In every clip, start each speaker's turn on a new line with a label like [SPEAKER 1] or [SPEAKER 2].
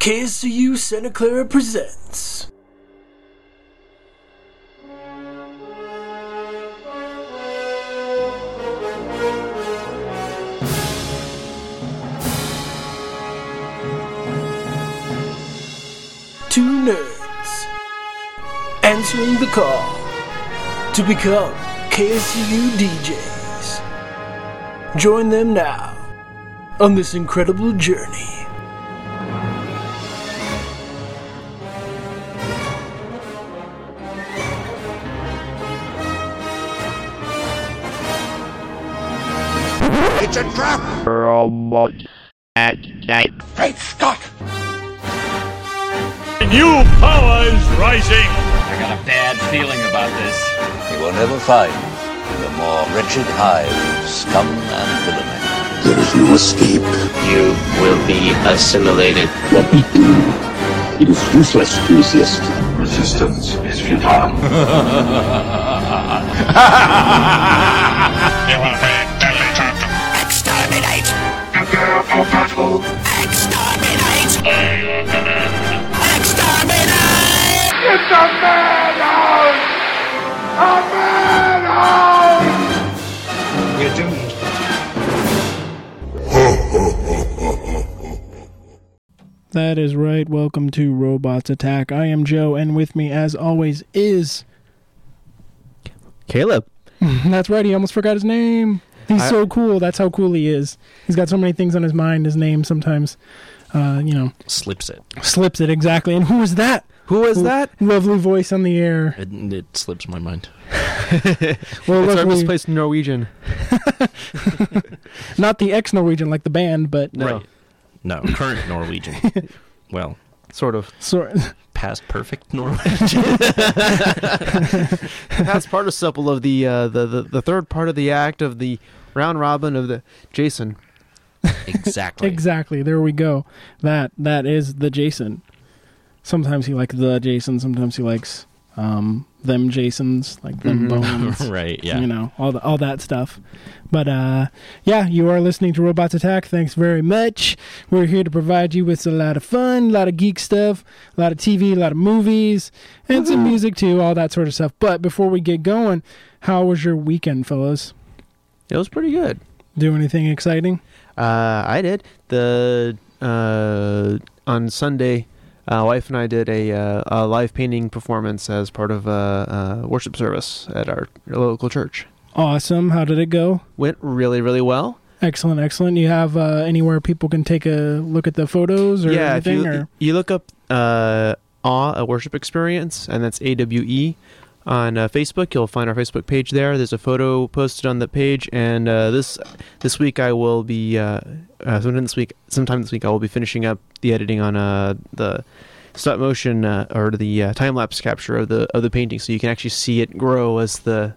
[SPEAKER 1] KSCU Santa Clara presents Two nerds answering the call to become KSCU DJs. Join them now on this incredible journey.
[SPEAKER 2] It's a trap!
[SPEAKER 3] At night.
[SPEAKER 2] Great Scott!
[SPEAKER 4] A new power is rising!
[SPEAKER 5] I got a bad feeling about this.
[SPEAKER 6] You will never find in the more wretched hive of scum and villainy.
[SPEAKER 2] There is no escape.
[SPEAKER 5] You will be assimilated.
[SPEAKER 2] What we do, it is useless to resist.
[SPEAKER 7] Resistance is futile.
[SPEAKER 2] You will be deleted. Exterminate! Prepare for battle. Exterminate! Exterminate! It's a madhouse! A madhouse! We're doomed.
[SPEAKER 8] That is right. Welcome to Robots Attack. I am Joe, and with me, as always, is
[SPEAKER 9] Caleb.
[SPEAKER 8] That's right. He almost forgot his name. He's so cool. That's how cool he is. He's got so many things on his mind. His name sometimes,
[SPEAKER 9] Slips it.
[SPEAKER 8] slips it exactly. And who was that?
[SPEAKER 9] Who was that?
[SPEAKER 8] Lovely voice on the air.
[SPEAKER 9] It slips my mind.
[SPEAKER 8] Well,
[SPEAKER 9] It's our
[SPEAKER 8] luckily,
[SPEAKER 9] misplaced Norwegian.
[SPEAKER 8] not the ex-Norwegian like the band, but
[SPEAKER 9] No.
[SPEAKER 10] Right. No, current Norwegian. Well,
[SPEAKER 9] Sort of.
[SPEAKER 10] past perfect Norwegian.
[SPEAKER 9] That's participle of the third part of the act of the round robin of the Jason.
[SPEAKER 10] Exactly.
[SPEAKER 8] exactly. There we go. That is the Jason. Sometimes he likes the Jason. Sometimes he likes them Jasons, like them bones.
[SPEAKER 10] Right, yeah.
[SPEAKER 8] You know, all that stuff. But yeah, you are listening to Robots Attack. Thanks very much. We're here to provide you with a lot of fun, a lot of geek stuff, a lot of TV, a lot of movies, and some music too, all that sort of stuff. But before we get going, how was your weekend, fellas?
[SPEAKER 9] It was pretty good.
[SPEAKER 8] Do anything exciting?
[SPEAKER 9] I did. On Sunday, wife and I did a live painting performance as part of a worship service at our local church.
[SPEAKER 8] Awesome. How did it go?
[SPEAKER 9] Went really, really well.
[SPEAKER 8] Excellent, excellent. You have anywhere people can take a look at the photos or
[SPEAKER 9] If
[SPEAKER 8] anything?
[SPEAKER 9] you look up Awe, a worship experience, and that's AWE on Facebook, you'll find our Facebook page there. There's a photo posted on the page, and this week I will be sometime this week I will be finishing up the editing on the stop motion or the time lapse capture of the painting, so you can actually see it grow as the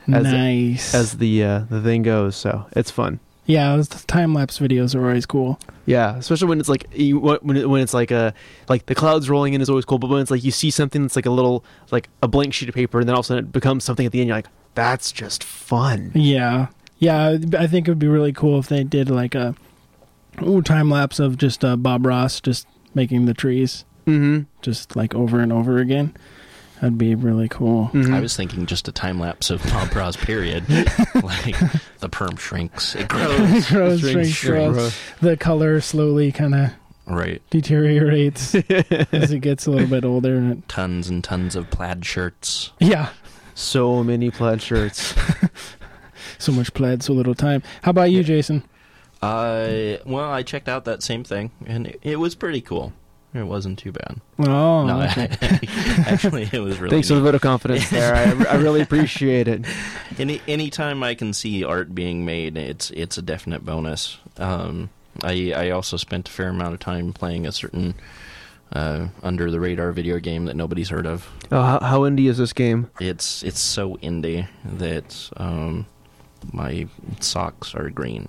[SPEAKER 9] thing goes. So it's fun.
[SPEAKER 8] Yeah, those time-lapse videos are always cool.
[SPEAKER 9] Yeah, especially when it's like when it's like the clouds rolling in is always cool. But when it's like you see something that's like a blank sheet of paper, and then all of a sudden it becomes something at the end, you're like, that's just fun.
[SPEAKER 8] Yeah. I think it would be really cool if they did like a time-lapse of just Bob Ross just making the trees, just like over and over again. That'd be really cool.
[SPEAKER 10] I was thinking just a time lapse of Bob Ross, period. Like the perm shrinks, it grows.
[SPEAKER 8] Shrinks. The color slowly kind of
[SPEAKER 10] Right.
[SPEAKER 8] deteriorates as it gets a little bit older. And
[SPEAKER 10] Tons and tons of plaid shirts.
[SPEAKER 8] yeah,
[SPEAKER 9] So many plaid shirts.
[SPEAKER 8] so much plaid, so little time. How about you, Jason?
[SPEAKER 10] Well, I checked out that same thing, and it was pretty cool. It wasn't too bad.
[SPEAKER 8] Oh,
[SPEAKER 10] No,
[SPEAKER 8] okay.
[SPEAKER 10] actually, it was really
[SPEAKER 9] Thanks for the
[SPEAKER 10] neat.
[SPEAKER 9] vote of confidence there. I really appreciate it.
[SPEAKER 10] Anytime I can see art being made, it's a definite bonus. I also spent a fair amount of time playing a certain under the radar video game that nobody's heard of.
[SPEAKER 9] Oh, how indie is this game?
[SPEAKER 10] It's so indie that my socks are green.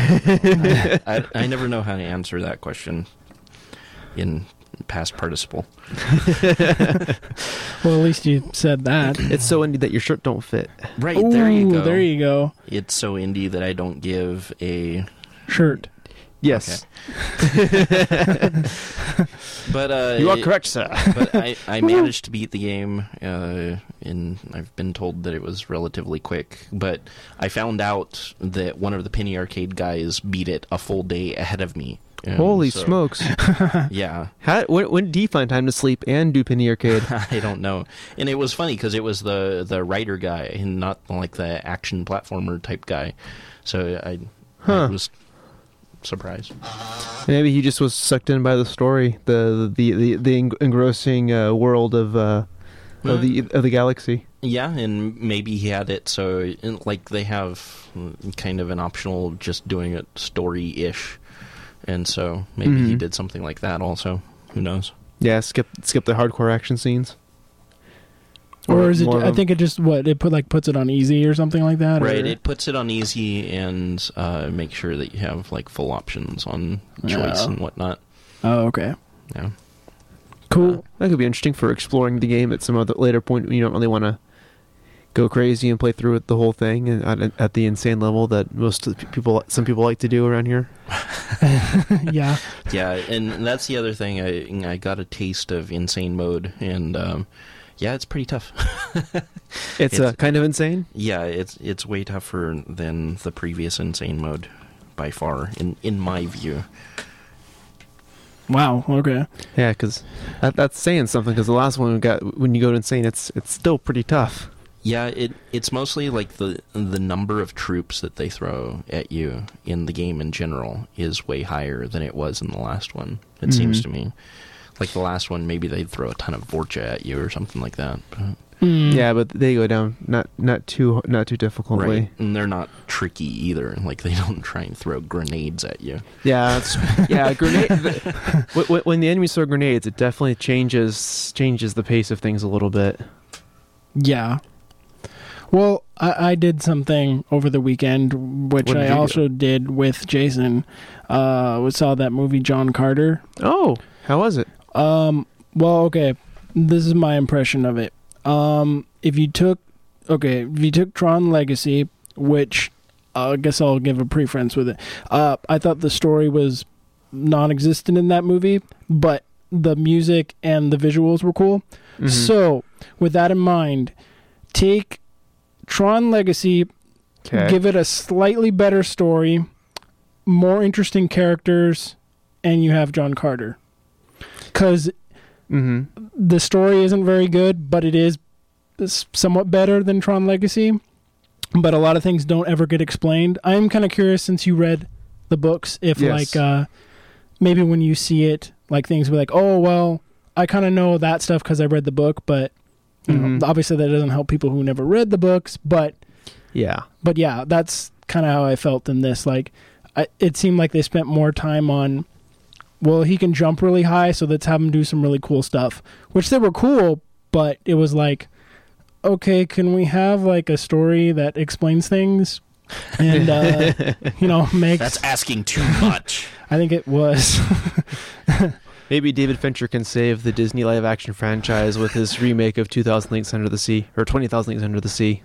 [SPEAKER 10] I never know how to answer that question in past participle.
[SPEAKER 8] Well, at least you said that.
[SPEAKER 9] It's so indie that your shirt don't fit.
[SPEAKER 10] Right, there you
[SPEAKER 8] Ooh,
[SPEAKER 10] go.
[SPEAKER 8] There you go.
[SPEAKER 10] It's so indie that I don't give a
[SPEAKER 8] Shirt.
[SPEAKER 9] Yes.
[SPEAKER 10] But
[SPEAKER 9] You are correct, sir.
[SPEAKER 10] But I managed to beat the game, and I've been told that it was relatively quick. But I found out that one of the Penny Arcade guys beat it a full day ahead of me.
[SPEAKER 9] Holy smokes.
[SPEAKER 10] Yeah.
[SPEAKER 9] When do you find time to sleep and do Penny Arcade?
[SPEAKER 10] I don't know. And it was funny because it was the writer guy and not like the action platformer type guy. So I was surprised.
[SPEAKER 9] Maybe he just was sucked in by the story, the engrossing world of the galaxy.
[SPEAKER 10] Yeah, and maybe he had it so like they have kind of an optional just doing it story-ish. And so maybe he did something like that also. Who knows?
[SPEAKER 9] Yeah, skip the hardcore action scenes.
[SPEAKER 8] Or is it? I think it just puts it on easy or something like that.
[SPEAKER 10] Right,
[SPEAKER 8] or?
[SPEAKER 10] it puts it on easy and make sure that you have like full options on choice and whatnot.
[SPEAKER 8] Oh, okay.
[SPEAKER 10] Yeah.
[SPEAKER 8] Cool.
[SPEAKER 9] That could be interesting for exploring the game at some other later point when you don't really want to go crazy and play through it the whole thing and at the insane level that some people like to do around here.
[SPEAKER 8] Yeah.
[SPEAKER 10] Yeah, and that's the other thing. I got a taste of insane mode, and yeah, it's pretty tough.
[SPEAKER 9] It's kind of insane.
[SPEAKER 10] Yeah, it's way tougher than the previous insane mode by far, in my view.
[SPEAKER 8] Wow. Okay.
[SPEAKER 9] Yeah, because that's saying something. Because the last one we got, when you go to insane, it's still pretty tough.
[SPEAKER 10] Yeah, it's mostly like the number of troops that they throw at you in the game in general is way higher than it was in the last one. It seems to me. Like the last one, maybe they'd throw a ton of Vorcha at you or something like that. But,
[SPEAKER 9] yeah, but they go down not too difficultly.
[SPEAKER 10] Right, and they're not tricky either. Like they don't try and throw grenades at you.
[SPEAKER 9] Yeah, grenade. When the enemies throw grenades, it definitely changes the pace of things a little bit.
[SPEAKER 8] Yeah. Well, I did something over the weekend, which I also did with Jason. We saw that movie John Carter.
[SPEAKER 9] Oh, how was it?
[SPEAKER 8] Well, okay. This is my impression of it. If you took Tron Legacy, which I guess I'll give a preference with it. I thought the story was non-existent in that movie, but the music and the visuals were cool. Mm-hmm. So, with that in mind, take Tron Legacy, give it a slightly better story, more interesting characters, and you have John Carter. Because the story isn't very good, but it is somewhat better than Tron Legacy. But a lot of things don't ever get explained. I'm kind of curious, since you read the books, if maybe when you see it, like things will be like, oh, well, I kind of know that stuff because I read the book, but you know, obviously that doesn't help people who never read the books. But yeah, that's kind of how I felt in this. Like, it seemed like they spent more time on, well, he can jump really high, so let's have him do some really cool stuff, which they were cool, but it was like, okay, can we have like a story that explains things and makes...
[SPEAKER 10] That's asking too much.
[SPEAKER 8] I think it was.
[SPEAKER 9] Maybe David Fincher can save the Disney live-action franchise with his remake of 2000 Leagues Under the Sea, or 20,000 Leagues Under the Sea.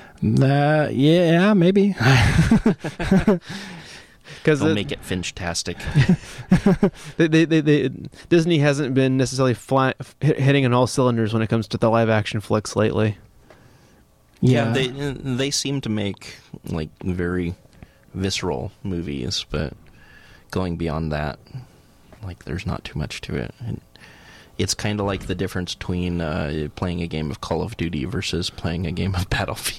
[SPEAKER 8] Yeah, maybe.
[SPEAKER 10] Because they'll make it Finch-tastic.
[SPEAKER 9] Disney hasn't been necessarily hitting on all cylinders when it comes to the live-action flicks lately.
[SPEAKER 10] Yeah, they seem to make like very visceral movies, but going beyond that, like there's not too much to it. And it's kind of like the difference between playing a game of Call of Duty versus playing a game of Battlefield.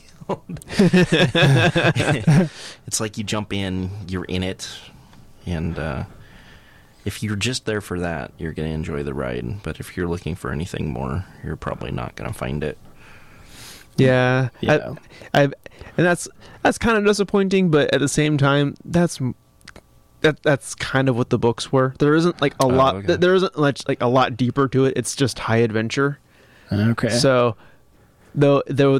[SPEAKER 10] It's like you jump in, you're in it, and if you're just there for that, you're going to enjoy the ride. But if you're looking for anything more, you're probably not going to find it.
[SPEAKER 9] Yeah. And that's kind of disappointing, but at the same time, that's kind of what the books were. There isn't like a lot. Okay. There isn't much like a lot deeper to it. It's just high adventure.
[SPEAKER 8] Okay.
[SPEAKER 9] So, I'm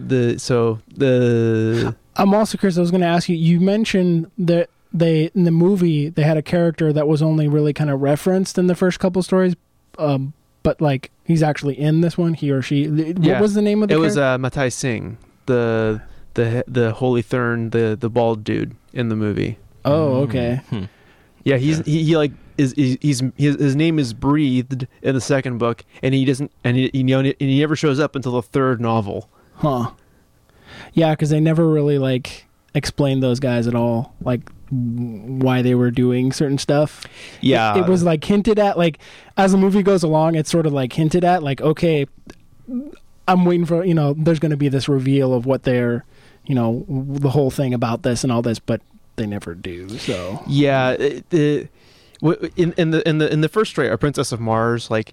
[SPEAKER 8] also curious. I was going to ask you. You mentioned that in the movie they had a character that was only really kind of referenced in the first couple stories, but like he's actually in this one. He or she. What was the name of the character?
[SPEAKER 9] It was Matai Singh, the Holy Thurn, the bald dude in the movie.
[SPEAKER 8] Oh, okay.
[SPEAKER 9] Yeah, he like his name is breathed in the second book, and he doesn't, and he never shows up until the third novel.
[SPEAKER 8] Huh. Yeah, because they never really like explained those guys at all, like why they were doing certain stuff.
[SPEAKER 9] Yeah,
[SPEAKER 8] it was like hinted at, like as the movie goes along, it's sort of like hinted at, like, okay, I'm waiting for, there's going to be this reveal of what they're, the whole thing about this and all this, but they never do. So
[SPEAKER 9] yeah, in the first story, A Princess of Mars, like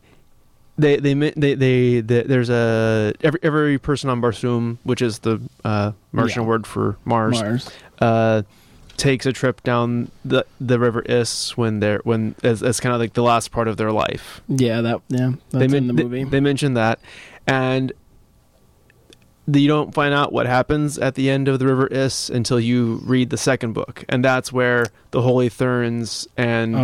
[SPEAKER 9] there's every person on Barsoom, which is the Martian word for Mars. Takes a trip down the River Is as kind of like the last part of their life.
[SPEAKER 8] That's in the movie.
[SPEAKER 9] They mentioned that, and you don't find out what happens at the end of the River Is until you read the second book, and that's where the Holy Therns and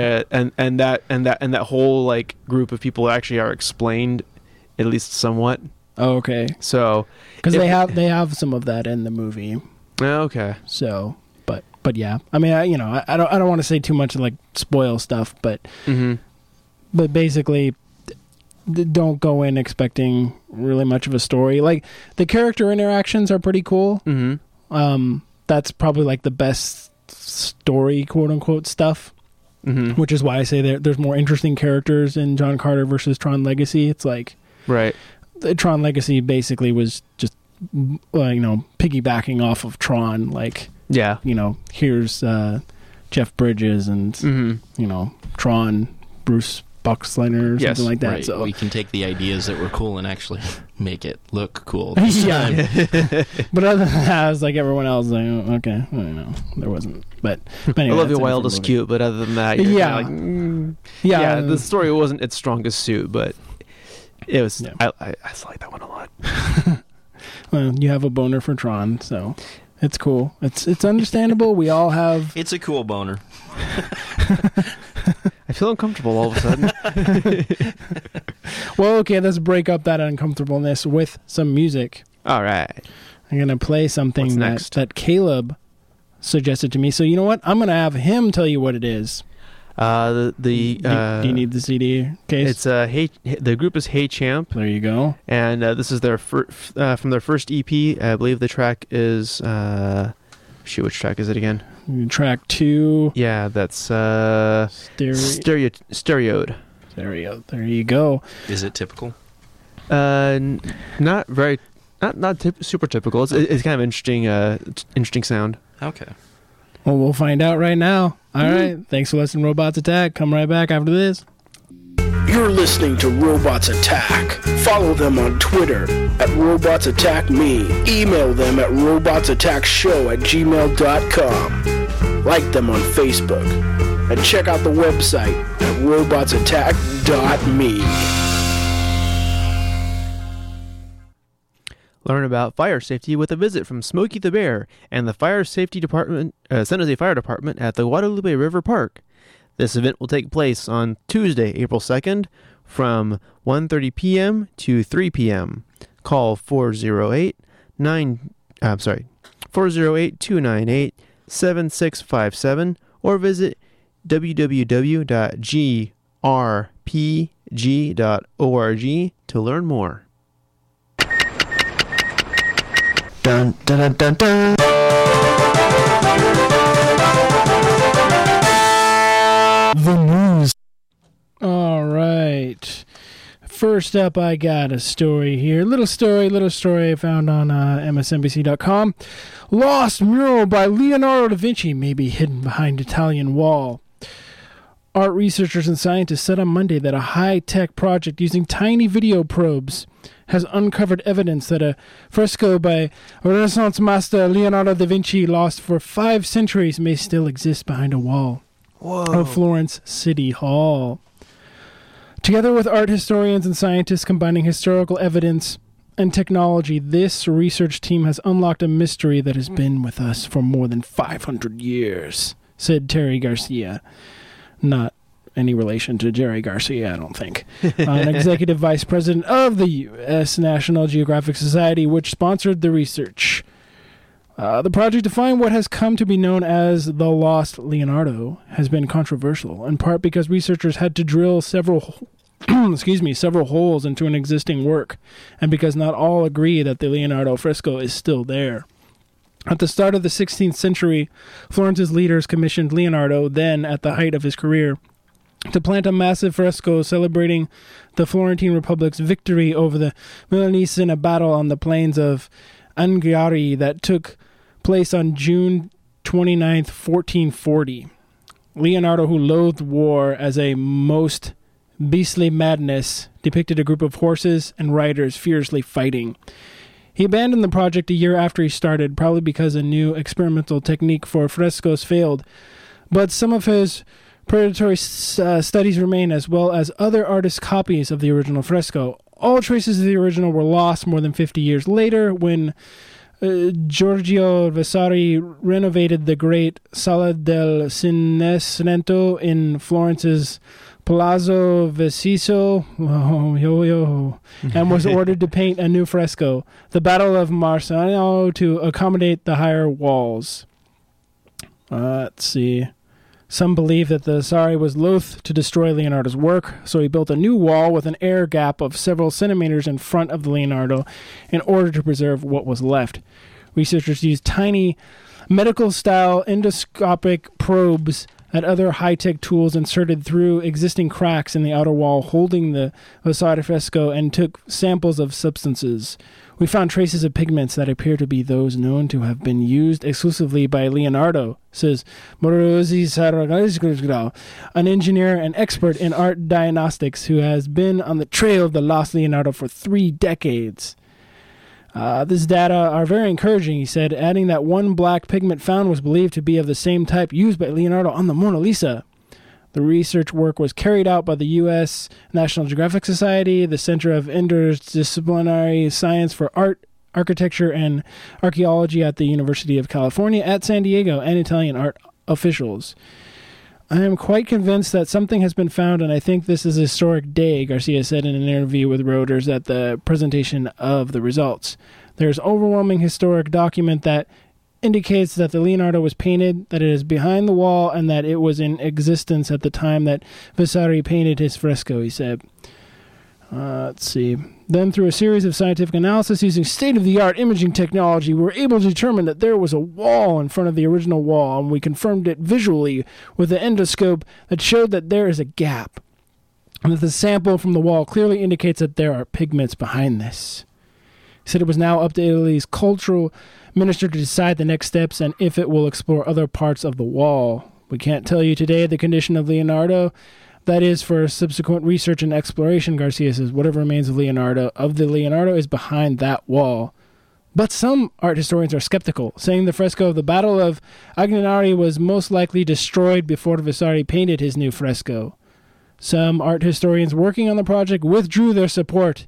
[SPEAKER 9] that whole like group of people actually are explained, at least somewhat.
[SPEAKER 8] Okay.
[SPEAKER 9] So
[SPEAKER 8] because they have some of that in the movie.
[SPEAKER 9] Okay.
[SPEAKER 8] So. But yeah, I mean, I don't want to say too much like spoil stuff, but but basically, don't go in expecting really much of a story. Like the character interactions are pretty cool. That's probably like the best story, quote unquote, stuff. Which is why I say there's more interesting characters in John Carter versus Tron Legacy. It's like
[SPEAKER 9] right,
[SPEAKER 8] Tron Legacy basically was just piggybacking off of Tron, like.
[SPEAKER 9] Yeah,
[SPEAKER 8] here's Jeff Bridges and Tron, Bruce Boxleitner, or something like that.
[SPEAKER 10] Right.
[SPEAKER 8] So
[SPEAKER 10] we can take the ideas that were cool and actually make it look cool.
[SPEAKER 8] Yeah, but other than that, I was like everyone else, like, oh, okay, I don't know, there wasn't. But anyway,
[SPEAKER 9] Olivia Wilde is cute, but other than that, the story wasn't its strongest suit, but it was. Yeah. I like that one a lot.
[SPEAKER 8] Well, you have a boner for Tron, so. It's cool. It's understandable. We all have...
[SPEAKER 10] It's a cool boner.
[SPEAKER 9] I feel uncomfortable all of a sudden.
[SPEAKER 8] Well, okay, let's break up that uncomfortableness with some music.
[SPEAKER 9] All right.
[SPEAKER 8] I'm going to play something that Caleb suggested to me. So you know what? I'm going to have him tell you what it is.
[SPEAKER 9] Do
[SPEAKER 8] you need the CD case?
[SPEAKER 9] It's the group is Hey Champ.
[SPEAKER 8] There you go.
[SPEAKER 9] And this is their from their first EP. I believe the track is which track is it again?
[SPEAKER 8] Track 2.
[SPEAKER 9] Yeah, that's Stereoed.
[SPEAKER 8] Stereo. There you go.
[SPEAKER 10] Is it typical?
[SPEAKER 9] Not very. Not super typical. It's kind of interesting sound.
[SPEAKER 10] Okay.
[SPEAKER 8] Well, we'll find out right now. All right. Thanks for listening to Robots Attack. Come right back after this.
[SPEAKER 1] You're listening to Robots Attack. Follow them on Twitter at Robots Attack Me. Email them at robotsattackshow@gmail.com. Like them on Facebook. And check out the website at robotsattack.me.
[SPEAKER 9] Learn about fire safety with a visit from Smokey the Bear and the Fire Safety Department, San Jose Fire Department at the Guadalupe River Park. This event will take place on Tuesday, April 2nd from 1:30 p.m. to 3 p.m. Call 408-298-7657 or visit www.grpg.org to learn more.
[SPEAKER 1] Dun, dun, dun, dun, dun.
[SPEAKER 8] The news. All right. First up, I got a story here. Little story I found on msnbc.com. Lost mural by Leonardo da Vinci may be hidden behind Italian wall. Art researchers and scientists said on Monday that a high-tech project using tiny video probes has uncovered evidence that a fresco by Renaissance master Leonardo da Vinci lost for 5 centuries may still exist behind a wall of Florence City Hall. Together with art historians and scientists combining historical evidence and technology, this research team has unlocked a mystery that has been with us for more than 500 years, said Terry Garcia. Not any relation to Jerry Garcia, I don't think. An executive vice president of the U.S. National Geographic Society, which sponsored the research. The project to find what has come to be known as the Lost Leonardo has been controversial, in part because researchers had to drill several holes into an existing work, and because not all agree that the Leonardo fresco is still there. At the start of the 16th century, Florence's leaders commissioned Leonardo, then at the height of his career, to plant a massive fresco celebrating the Florentine Republic's victory over the Milanese in a battle on the plains of Anghiari that took place on June 29th, 1440. Leonardo, who loathed war as a most beastly madness, depicted a group of horses and riders fiercely fighting. He abandoned the project a year after he started, probably because a new experimental technique for frescoes failed, but some of his predatory studies remain, as well as other artists' copies of the original fresco. All traces of the original were lost more than 50 years later when Giorgio Vasari renovated the great Sala del Cinecento in Florence's Palazzo Vecchio, and was ordered to paint a new fresco, the Battle of Marsano, to accommodate the higher walls. Let's see. Some believe that the Vasari was loath to destroy Leonardo's work, so he built a new wall with an air gap of several centimeters in front of the Leonardo in order to preserve what was left. Researchers used tiny medical-style endoscopic probes and other high-tech tools inserted through existing cracks in the outer wall holding the Vasari fresco and took samples of substances. We found traces of pigments that appear to be those known to have been used exclusively by Leonardo, says Morosi Saragazgro, an engineer and expert in art diagnostics who has been on the trail of the lost Leonardo for 3 decades. This data are very encouraging, he said, adding that one black pigment found was believed to be of the same type used by Leonardo on the Mona Lisa. The research work was carried out by the U.S. National Geographic Society, the Center of Interdisciplinary Science for Art, Architecture, and Archaeology at the University of California at San Diego, and Italian art officials. I am quite convinced that something has been found, and I think this is a historic day, Garcia said in an interview with Reuters at the presentation of the results. There's overwhelming historic document that indicates that the Leonardo was painted, that it is behind the wall, and that it was in existence at the time that Vasari painted his fresco, he said. Let's see. Then, through a series of scientific analysis using state-of-the-art imaging technology, we were able to determine that there was a wall in front of the original wall, and we confirmed it visually with an endoscope that showed that there is a gap, and that the sample from the wall clearly indicates that there are pigments behind this. He said it was now up to Italy's cultural minister to decide the next steps and if it will explore other parts of the wall. We can't tell you today the condition of Leonardo. That is for subsequent research and exploration, Garcia says. Whatever remains of the Leonardo is behind that wall. But some art historians are skeptical, saying the fresco of the Battle of Anghiari was most likely destroyed before Vasari painted his new fresco. Some art historians working on the project withdrew their support,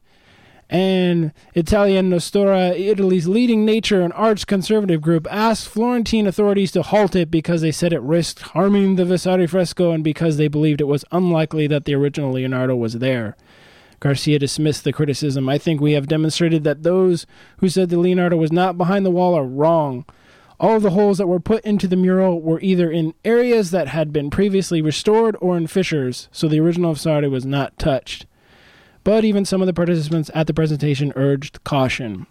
[SPEAKER 8] and Italian Nostra, Italy's leading nature and arts conservative group, asked Florentine authorities to halt it because they said it risked harming the Vasari fresco and because they believed it was unlikely that the original Leonardo was there. Garcia dismissed the criticism. I think we have demonstrated that those who said the Leonardo was not behind the wall are wrong. All of the holes that were put into the mural were either in areas that had been previously restored or in fissures, so the original Vasari was not touched. But even some of the participants at the presentation urged caution.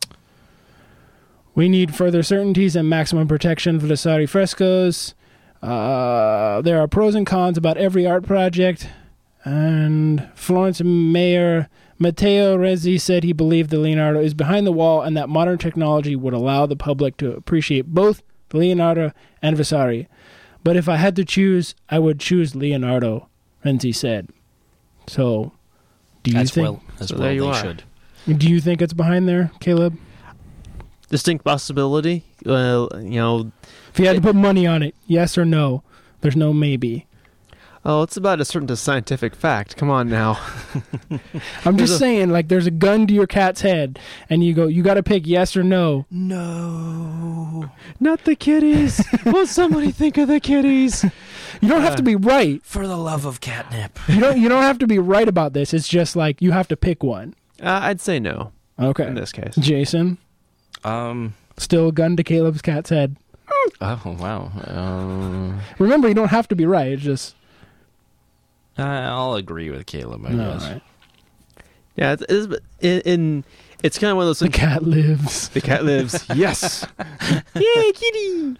[SPEAKER 8] We need further certainties and maximum protection for the Vasari frescoes. There are pros and cons about every art project. And Florence Mayor Matteo Rezzi said he believed the Leonardo is behind the wall and that modern technology would allow the public to appreciate both the Leonardo and Vasari. But if I had to choose, I would choose Leonardo, Renzi said. So, do you think...
[SPEAKER 10] There you are. Should.
[SPEAKER 8] Do you think it's behind there, Caleb?
[SPEAKER 9] Distinct possibility. If
[SPEAKER 8] you had to put money on it, yes or no? There's no maybe.
[SPEAKER 9] Oh, it's about a certain scientific fact. Come on now.
[SPEAKER 8] I'm just saying, like, there's a gun to your cat's head, and you go, you got to pick yes or no.
[SPEAKER 9] No. Not the kitties. Will somebody think of the kitties?
[SPEAKER 8] You don't have to be right.
[SPEAKER 10] For the love of catnip.
[SPEAKER 8] You don't have to be right about this. It's just like you have to pick one.
[SPEAKER 9] I'd say no.
[SPEAKER 8] Okay.
[SPEAKER 9] In this case.
[SPEAKER 8] Jason?
[SPEAKER 10] I
[SPEAKER 8] Still a gun to Caleb's cat's head.
[SPEAKER 10] Oh, wow.
[SPEAKER 8] Remember, you don't have to be right. It's just...
[SPEAKER 10] I'll agree with Caleb, I
[SPEAKER 8] No,
[SPEAKER 10] guess.
[SPEAKER 8] right.
[SPEAKER 9] Yeah, it's kind of one of those
[SPEAKER 8] The
[SPEAKER 9] things.
[SPEAKER 8] cat lives.
[SPEAKER 9] The cat lives. Yes. Yay, kitty.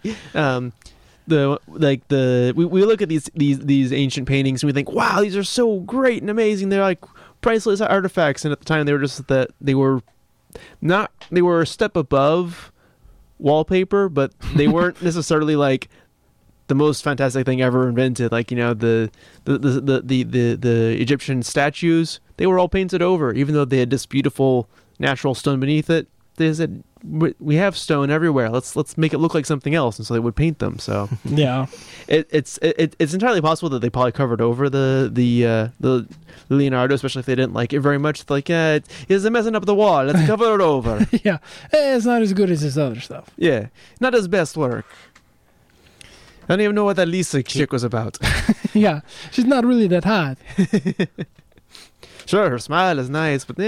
[SPEAKER 9] We look at these ancient paintings and we think, wow, these are so great and amazing. They're like priceless artifacts, and at the time they were just they were a step above wallpaper, but they weren't necessarily like the most fantastic thing ever invented. Like, you know, the Egyptian statues, they were all painted over, even though they had this beautiful natural stone beneath it. They said, we have stone everywhere. Let's make it look like something else, and so they would paint them. So
[SPEAKER 8] Yeah.
[SPEAKER 9] it's entirely possible that they probably covered over the Leonardo, especially if they didn't like it very much. Like, it's messing up the wall. Let's cover it over.
[SPEAKER 8] Yeah. It's not as good as his other stuff.
[SPEAKER 9] Yeah, not his best work. I don't even know what that Lisa chick was about.
[SPEAKER 8] Yeah. She's not really that hot.
[SPEAKER 9] Sure, her smile is nice, but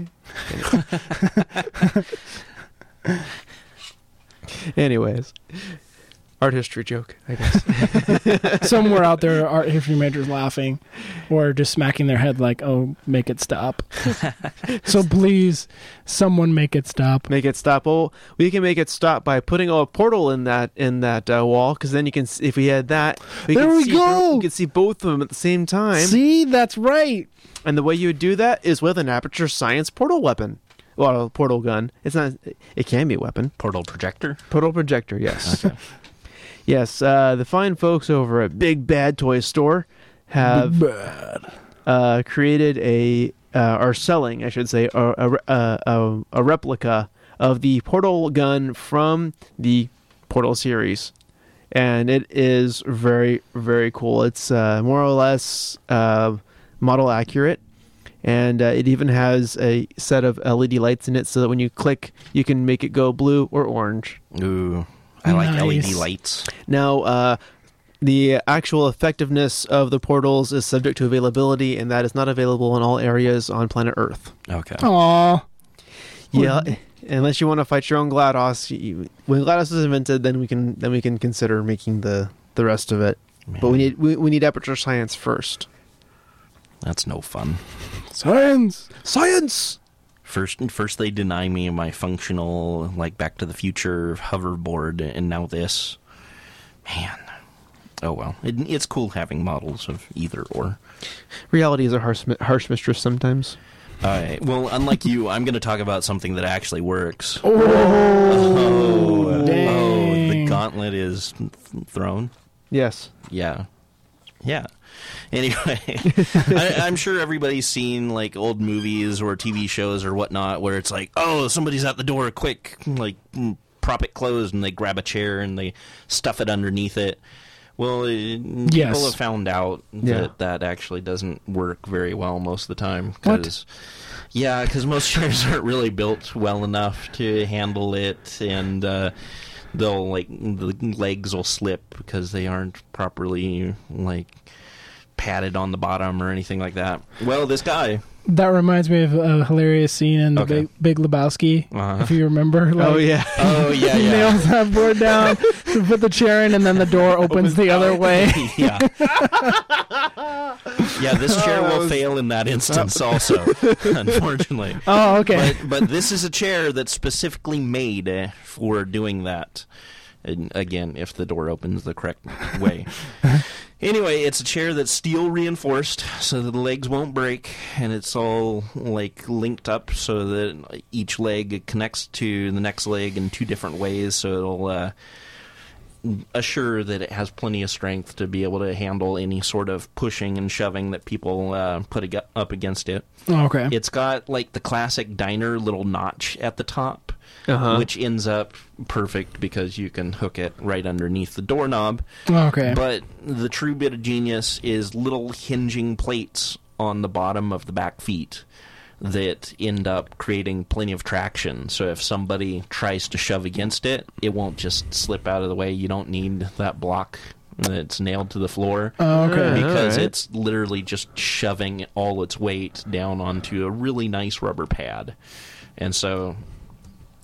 [SPEAKER 9] Anyways, art history joke, I guess.
[SPEAKER 8] Somewhere out there, art history majors laughing or just smacking their head like, oh, make it stop. So please, someone make it stop.
[SPEAKER 9] Make it stop. Oh, we can make it stop by putting a portal in that wall, because then you can, if we had that, we can see both of them at the same time.
[SPEAKER 8] See, that's right.
[SPEAKER 9] And the way you would do that is with an Aperture Science portal weapon. Well, a portal gun. It's not. It can be a weapon.
[SPEAKER 10] Portal projector?
[SPEAKER 9] Portal projector, yes.
[SPEAKER 10] Okay.
[SPEAKER 9] Yes, the fine folks over at Big Bad Toy Store have created are selling, I should say, a replica of the portal gun from the Portal series. And it is very, very cool. It's more or less model accurate. And it even has a set of LED lights in it so that when you click, you can make it go blue or orange.
[SPEAKER 10] Ooh, I like
[SPEAKER 8] Nice.
[SPEAKER 10] LED lights.
[SPEAKER 9] Now, the actual effectiveness of the portals is subject to availability, and that is not available in all areas on planet Earth.
[SPEAKER 10] Okay.
[SPEAKER 8] Aw.
[SPEAKER 9] Yeah, unless you want to fight your own GLaDOS. When GLaDOS is invented, then we can consider making the rest of it.
[SPEAKER 10] Man.
[SPEAKER 9] But we need Aperture Science first.
[SPEAKER 10] That's no fun.
[SPEAKER 9] Science.
[SPEAKER 10] First they deny me my functional, like, Back to the Future hoverboard, and now this. Man. Oh, well. It's cool having models of either or.
[SPEAKER 9] Reality is a harsh mistress sometimes.
[SPEAKER 10] Well, unlike you, I'm going to talk about something that actually works.
[SPEAKER 8] Dang.
[SPEAKER 10] The gauntlet is thrown.
[SPEAKER 9] Yes.
[SPEAKER 10] Yeah. Anyway, I'm sure everybody's seen, like, old movies or TV shows or whatnot where it's like, oh, somebody's at the door, quick, like, prop it closed, and they grab a chair and they stuff it underneath it. Well, people have found out that actually doesn't work very well most of the time. Because most chairs aren't really built well enough to handle it, and they'll, like, the legs will slip because they aren't properly, like, padded on the bottom or anything like that. Well, this guy...
[SPEAKER 8] That reminds me of a hilarious scene in the Big Lebowski, if you remember. Like,
[SPEAKER 10] Oh, yeah.
[SPEAKER 8] Nails that board down to put the chair in, and then the door opens the other way.
[SPEAKER 10] Yeah. Yeah, this chair will fail in that instance also, unfortunately.
[SPEAKER 8] Oh, okay.
[SPEAKER 10] But this is a chair that's specifically made for doing that. And again, if the door opens the correct way. Anyway, it's a chair that's steel reinforced so that the legs won't break, and it's all, like, linked up so that each leg connects to the next leg in two different ways, so it'll assure that it has plenty of strength to be able to handle any sort of pushing and shoving that people put up against it.
[SPEAKER 8] Oh, okay.
[SPEAKER 10] It's got, like, the classic diner little notch at the top, which ends up perfect because you can hook it right underneath the doorknob.
[SPEAKER 8] Okay.
[SPEAKER 10] But the true bit of genius is little hinging plates on the bottom of the back feet that end up creating plenty of traction. So if somebody tries to shove against it, it won't just slip out of the way. You don't need that block that's nailed to the floor.
[SPEAKER 8] Okay.
[SPEAKER 10] Because it's literally just shoving all its weight down onto a really nice rubber pad. And so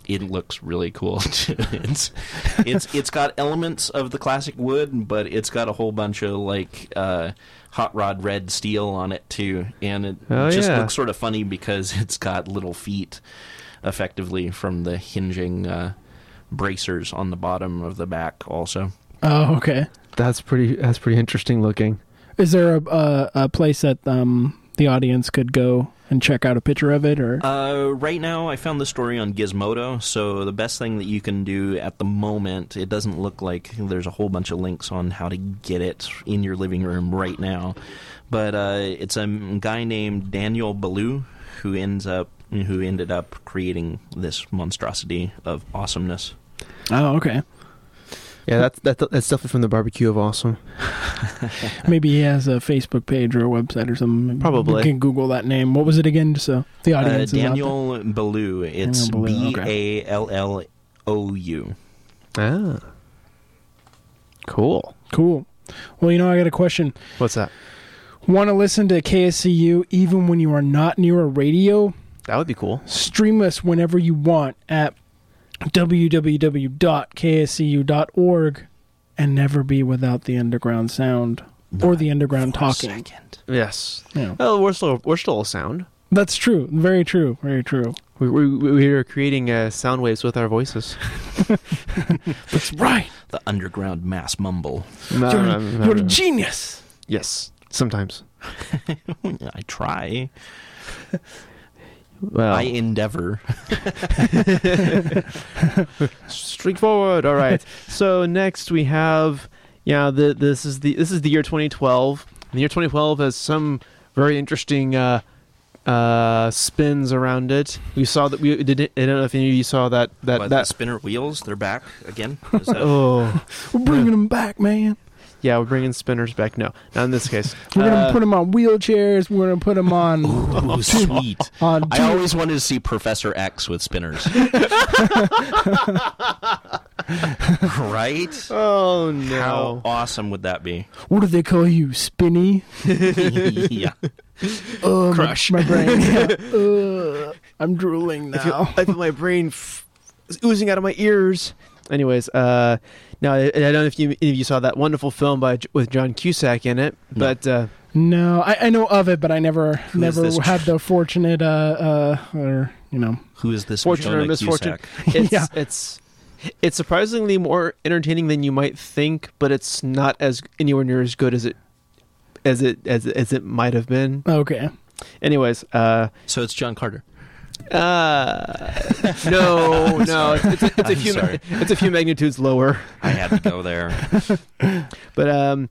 [SPEAKER 10] it looks really cool. It's got elements of the classic wood, but it's got a whole bunch of like hot rod red steel on it too, and it looks sort of funny because it's got little feet, effectively from the hinging bracers on the bottom of the back also.
[SPEAKER 8] Oh, okay.
[SPEAKER 9] That's pretty interesting looking.
[SPEAKER 8] Is there a place that the audience could go and check out a picture of it, or?
[SPEAKER 10] Right now, I found the story on Gizmodo, so the best thing that you can do at the moment, it doesn't look like there's a whole bunch of links on how to get it in your living room right now, but it's a guy named Daniel Ballou who ended up creating this monstrosity of awesomeness.
[SPEAKER 8] Oh, okay.
[SPEAKER 9] Yeah, that's definitely from the Barbecue of Awesome.
[SPEAKER 8] Maybe he has a Facebook page or a website or something.
[SPEAKER 9] Probably.
[SPEAKER 8] You can Google that name. What was it again? So the audience
[SPEAKER 10] Daniel Ballou. It's Ballou.
[SPEAKER 9] Ah. Cool.
[SPEAKER 8] Cool. Well, I got a question.
[SPEAKER 9] What's that?
[SPEAKER 8] Want to listen to KSCU even when you are not near a radio?
[SPEAKER 9] That would be cool.
[SPEAKER 8] Stream us whenever you want at www.kscu.org and never be without the underground sound or the underground talking.
[SPEAKER 9] Yes.
[SPEAKER 8] Yeah.
[SPEAKER 9] Well, we're still a sound.
[SPEAKER 8] That's true. Very true. Very true.
[SPEAKER 9] We are creating sound waves with our voices.
[SPEAKER 8] That's right.
[SPEAKER 10] The underground mass mumble.
[SPEAKER 8] You're a genius.
[SPEAKER 9] Yes. Sometimes.
[SPEAKER 10] I try.
[SPEAKER 9] Well,
[SPEAKER 10] I endeavor.
[SPEAKER 9] Straightforward. All right. So next we have, this is the year 2012. The year 2012 has some very interesting spins around it. We saw that I don't know if any of you saw that
[SPEAKER 10] the spinner wheels. They're back again.
[SPEAKER 8] We're bringing them back, man.
[SPEAKER 9] Yeah, we're bringing spinners back. No, not in this case.
[SPEAKER 8] We're going to put them on wheelchairs. We're going to put them on...
[SPEAKER 10] Ooh, sweet. I always wanted to see Professor X with spinners. Right?
[SPEAKER 9] Oh, no.
[SPEAKER 10] How awesome would that be?
[SPEAKER 8] What do they call you, Spinny?
[SPEAKER 10] Yeah.
[SPEAKER 8] Crush. My brain. I'm drooling now.
[SPEAKER 9] I feel my brain is oozing out of my ears. Anyways, now I don't know if any of you saw that wonderful film with John Cusack in it, but
[SPEAKER 8] no, I know of it, but I never had the fortunate
[SPEAKER 10] Who is this?
[SPEAKER 9] Fortune or misfortune? It's surprisingly more entertaining than you might think, but it's not anywhere near as good as it might have been.
[SPEAKER 8] Okay.
[SPEAKER 9] Anyways,
[SPEAKER 10] so it's John Carter.
[SPEAKER 9] No, it's a few magnitudes lower.
[SPEAKER 10] I had to go there.
[SPEAKER 9] But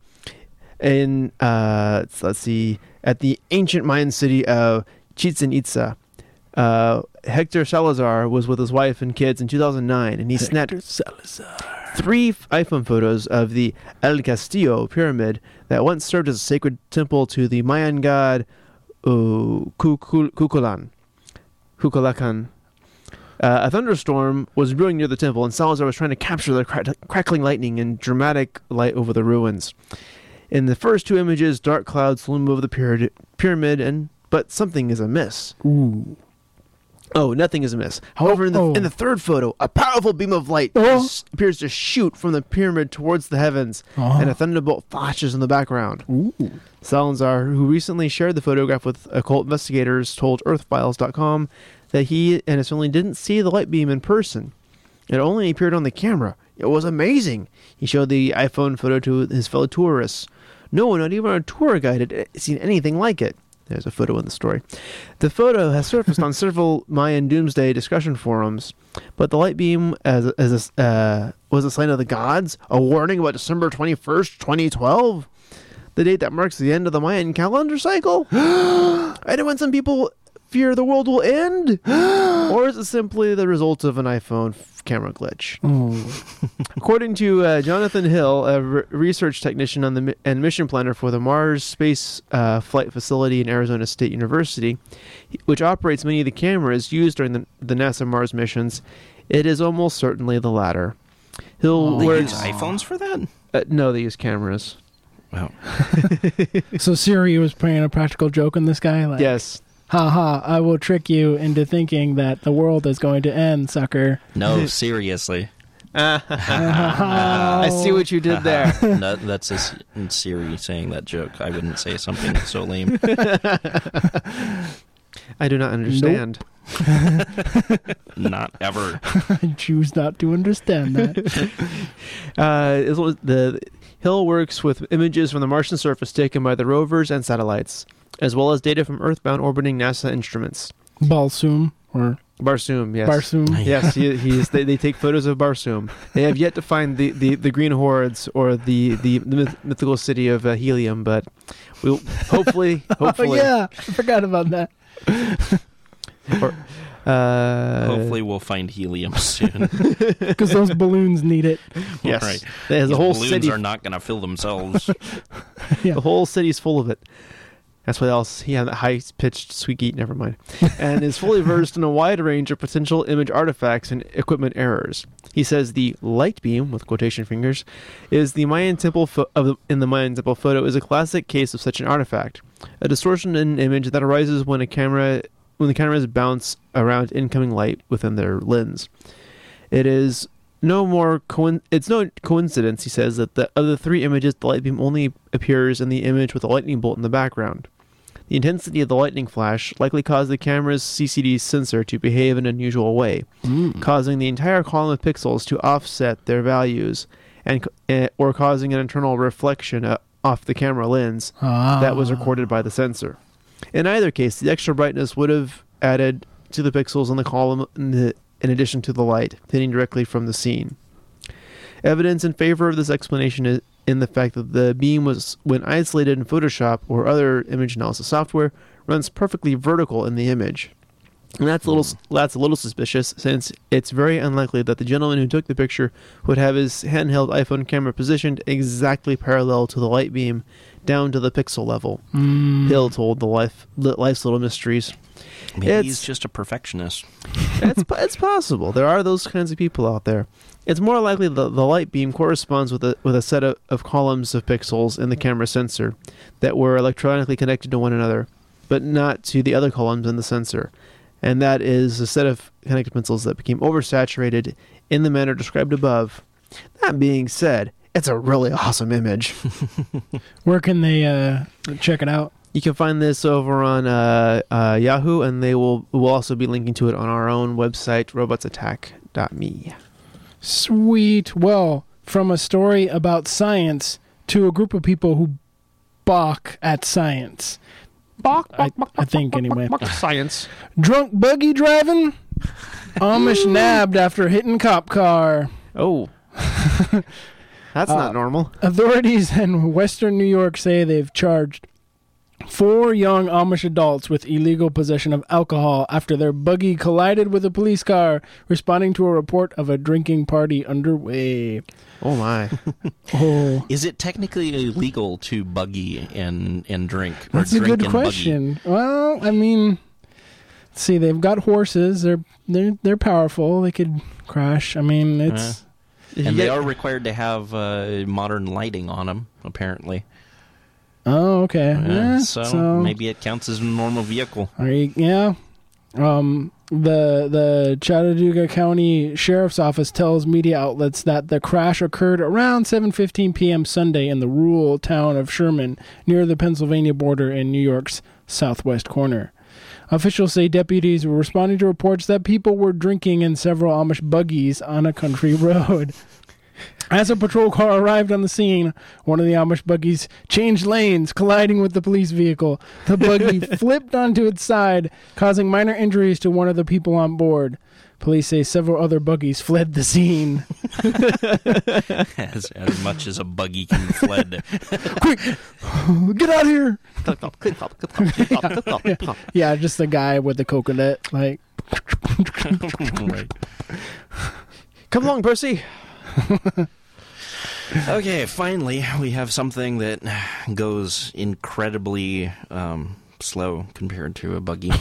[SPEAKER 9] let's see, at the ancient Mayan city of Chichen Itza, Hector Salazar was with his wife and kids in 2009, and he snapped 3 iPhone photos of the El Castillo pyramid that once served as a sacred temple to the Mayan god Kukulkan. A thunderstorm was brewing near the temple, and Salazar was trying to capture the crackling lightning and dramatic light over the ruins. In the first 2 images, dark clouds loom over the pyramid, but something is amiss.
[SPEAKER 8] Ooh.
[SPEAKER 9] Oh, nothing is amiss. However, in the third photo, a powerful beam of light appears to shoot from the pyramid towards the heavens, and a thunderbolt flashes in the background.
[SPEAKER 8] Ooh.
[SPEAKER 9] Salazar, who recently shared the photograph with occult investigators, told EarthFiles.com that he and his family didn't see the light beam in person. It only appeared on the camera. It was amazing. He showed the iPhone photo to his fellow tourists. No one, not even a tour guide, had seen anything like it. There's a photo in the story. The photo has surfaced on several Mayan doomsday discussion forums, but the light beam was a sign of the gods, a warning about December 21st, 2012, the date that marks the end of the Mayan calendar cycle. And when some people fear the world will end, or is it simply the result of an iPhone camera glitch? According to Jonathan Hill, a research technician and mission planner for the Mars Space Flight Facility in Arizona State University, which operates many of the cameras used during the NASA Mars missions, it is almost certainly the latter. Hill
[SPEAKER 10] they use iPhones for that?
[SPEAKER 9] No, they use cameras.
[SPEAKER 10] Wow.
[SPEAKER 8] So Siri was playing a practical joke on this guy?
[SPEAKER 9] Yes.
[SPEAKER 8] Ha ha, I will trick you into thinking that the world is going to end, sucker.
[SPEAKER 10] No, seriously.
[SPEAKER 9] I see what you did there.
[SPEAKER 10] No, that's Siri saying that joke. I wouldn't say something so lame.
[SPEAKER 9] I do not understand.
[SPEAKER 10] Not ever.
[SPEAKER 8] I choose not to understand that.
[SPEAKER 9] The Hill works with images from the Martian surface taken by the rovers and satellites, as well as data from Earthbound orbiting NASA instruments.
[SPEAKER 8] Barsoom, or
[SPEAKER 9] Barsoom, yes.
[SPEAKER 8] Barsoom.
[SPEAKER 9] Yes, they take photos of Barsoom. They have yet to find the Green Hordes or the mythical city of Helium, but we'll hopefully.
[SPEAKER 8] Oh, yeah, I forgot about that.
[SPEAKER 10] Hopefully we'll find helium soon.
[SPEAKER 8] Because those balloons need it.
[SPEAKER 9] Yes.
[SPEAKER 10] Right.
[SPEAKER 9] There's
[SPEAKER 10] These
[SPEAKER 9] a whole
[SPEAKER 10] balloons
[SPEAKER 9] city.
[SPEAKER 10] are not going to fill themselves.
[SPEAKER 8] Yeah.
[SPEAKER 9] The whole city's full of it. That's what else. Yeah, that high-pitched squeaky. Never mind. And is fully versed in a wide range of potential image artifacts and equipment errors. He says the light beam, with quotation fingers, is the Mayan temple in the Mayan temple photo is a classic case of such an artifact. A distortion in an image that arises when the cameras bounce around incoming light within their lens. It is it's no coincidence, he says, that of the three images, the light beam only appears in the image with a lightning bolt in the background. The intensity of the lightning flash likely caused the camera's CCD sensor to behave in an unusual way, causing the entire column of pixels to offset their values, or causing an internal reflection off the camera lens that was recorded by the sensor. In either case, the extra brightness would have added to the pixels in the column in addition to the light hitting directly from the scene. Evidence in favor of this explanation is in the fact that the beam was, when isolated in Photoshop or other image analysis software, runs perfectly vertical in the image. And that's a little suspicious, since it's very unlikely that the gentleman who took the picture would have his handheld iPhone camera positioned exactly parallel to the light beam down to the pixel level. Hill told the Life's Little Mysteries.
[SPEAKER 10] Maybe he's just a perfectionist.
[SPEAKER 9] It's possible. There are those kinds of people out there. It's more likely the light beam corresponds with a set of columns of pixels in the camera sensor that were electronically connected to one another, but not to the other columns in the sensor. And that is a set of connected pixels that became oversaturated in the manner described above. That being said, it's a really awesome image.
[SPEAKER 8] Where can they check it out?
[SPEAKER 9] You can find this over on Yahoo, and we'll also be linking to it on our own website, robotsattack.me.
[SPEAKER 8] Sweet. Well, from a story about science to a group of people who balk at science. I think, anyway.
[SPEAKER 9] Science.
[SPEAKER 8] Drunk buggy driving? Amish nabbed after hitting cop car.
[SPEAKER 9] Oh. That's not normal.
[SPEAKER 8] Authorities in Western New York say they've charged 4 young Amish adults with illegal possession of alcohol after their buggy collided with a police car, responding to a report of a drinking party underway.
[SPEAKER 9] Oh, my.
[SPEAKER 8] Oh.
[SPEAKER 10] Is it technically illegal to buggy and drink? Or
[SPEAKER 8] That's a
[SPEAKER 10] drink
[SPEAKER 8] good
[SPEAKER 10] and
[SPEAKER 8] question. Well, I mean, see, they've got horses. They're powerful. They could crash. I mean, it's...
[SPEAKER 10] And they are required to have modern lighting on them, apparently.
[SPEAKER 8] Oh, okay.
[SPEAKER 10] So maybe it counts as a normal vehicle.
[SPEAKER 8] Yeah. The Chattahoochee County Sheriff's Office tells media outlets that the crash occurred around 7:15 p.m. Sunday in the rural town of Sherman, near the Pennsylvania border in New York's southwest corner. Officials say deputies were responding to reports that people were drinking in several Amish buggies on a country road. As a patrol car arrived on the scene, one of the Amish buggies changed lanes, colliding with the police vehicle. The buggy flipped onto its side, causing minor injuries to one of the people on board. Police say several other buggies fled the scene.
[SPEAKER 10] as much as a buggy can fled.
[SPEAKER 8] Quick! Get out of here! Yeah, just the guy with the coconut, like...
[SPEAKER 10] Right.
[SPEAKER 9] Come along, Percy.
[SPEAKER 10] Okay, finally, we have something that goes incredibly slow compared to a buggy.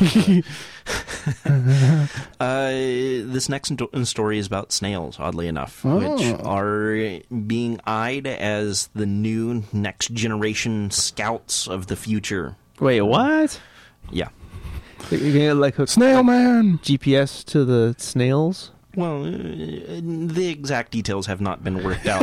[SPEAKER 10] This next story is about snails, oddly enough, which are being eyed as the new next generation scouts of the future.
[SPEAKER 9] Wait, what?
[SPEAKER 10] Yeah.
[SPEAKER 9] You can like hook
[SPEAKER 8] Snail Man.
[SPEAKER 9] GPS to the snails.
[SPEAKER 10] Well, the exact details have not been worked out,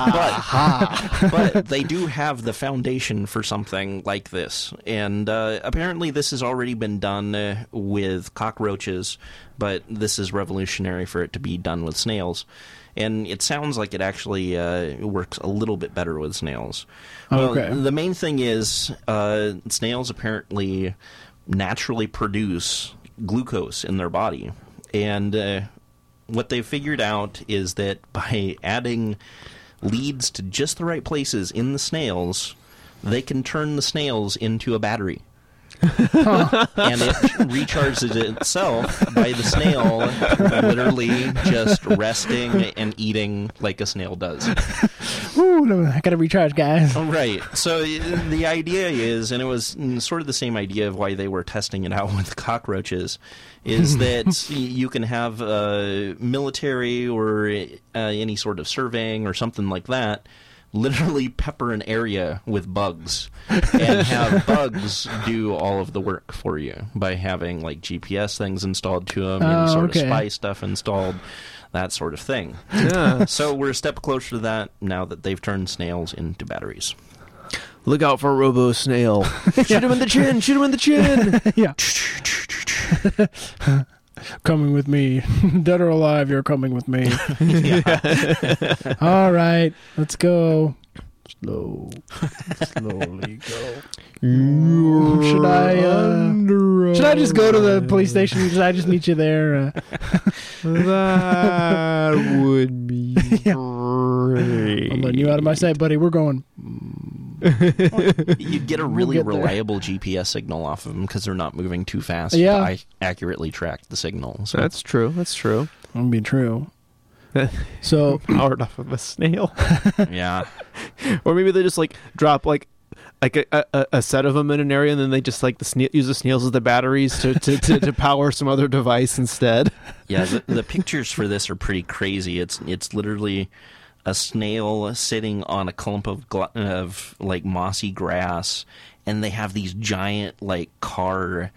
[SPEAKER 10] but they do have the foundation for something like this. And apparently this has already been done with cockroaches, but this is revolutionary for it to be done with snails. And it sounds like it actually works a little bit better with snails.
[SPEAKER 8] Okay.
[SPEAKER 10] Well, the main thing is snails apparently naturally produce glucose in their body. And what they've figured out is that by adding leads to just the right places in the snails, they can turn the snails into a battery. And it recharges itself by the snail literally just resting and eating like a snail does.
[SPEAKER 8] Ooh, I gotta recharge, guys.
[SPEAKER 10] Right. So the idea is, and it was sort of the same idea of why they were testing it out with cockroaches, is that you can have military or any sort of surveying or something like that literally pepper an area with bugs and have bugs do all of the work for you by having like GPS things installed to them, any sort of spy stuff installed, that sort of thing.
[SPEAKER 9] Yeah.
[SPEAKER 10] So we're a step closer to that now that they've turned snails into batteries.
[SPEAKER 9] Look out for Robo Snail. Shoot him in the chin. Shoot him in the chin.
[SPEAKER 8] Yeah. Coming with me. Dead or alive, you're coming with me. All right, let's go. Slowly go. Should I just go to the police station? Should I just meet you there?
[SPEAKER 9] That would be great.
[SPEAKER 8] I'm letting you out of my sight, buddy. We're going.
[SPEAKER 10] You'd get a really reliable GPS signal off of them because they're not moving too fast to accurately track the signal. So.
[SPEAKER 9] That's true. That's true.
[SPEAKER 8] That'd be true. So
[SPEAKER 9] powered off of a snail.
[SPEAKER 10] Yeah.
[SPEAKER 9] Or maybe they just like drop like a set of them in an area, and then they just like use the snails as the batteries to power some other device instead.
[SPEAKER 10] Yeah, the pictures for this are pretty crazy. It's literally a snail sitting on a clump of like mossy grass, and they have these giant like car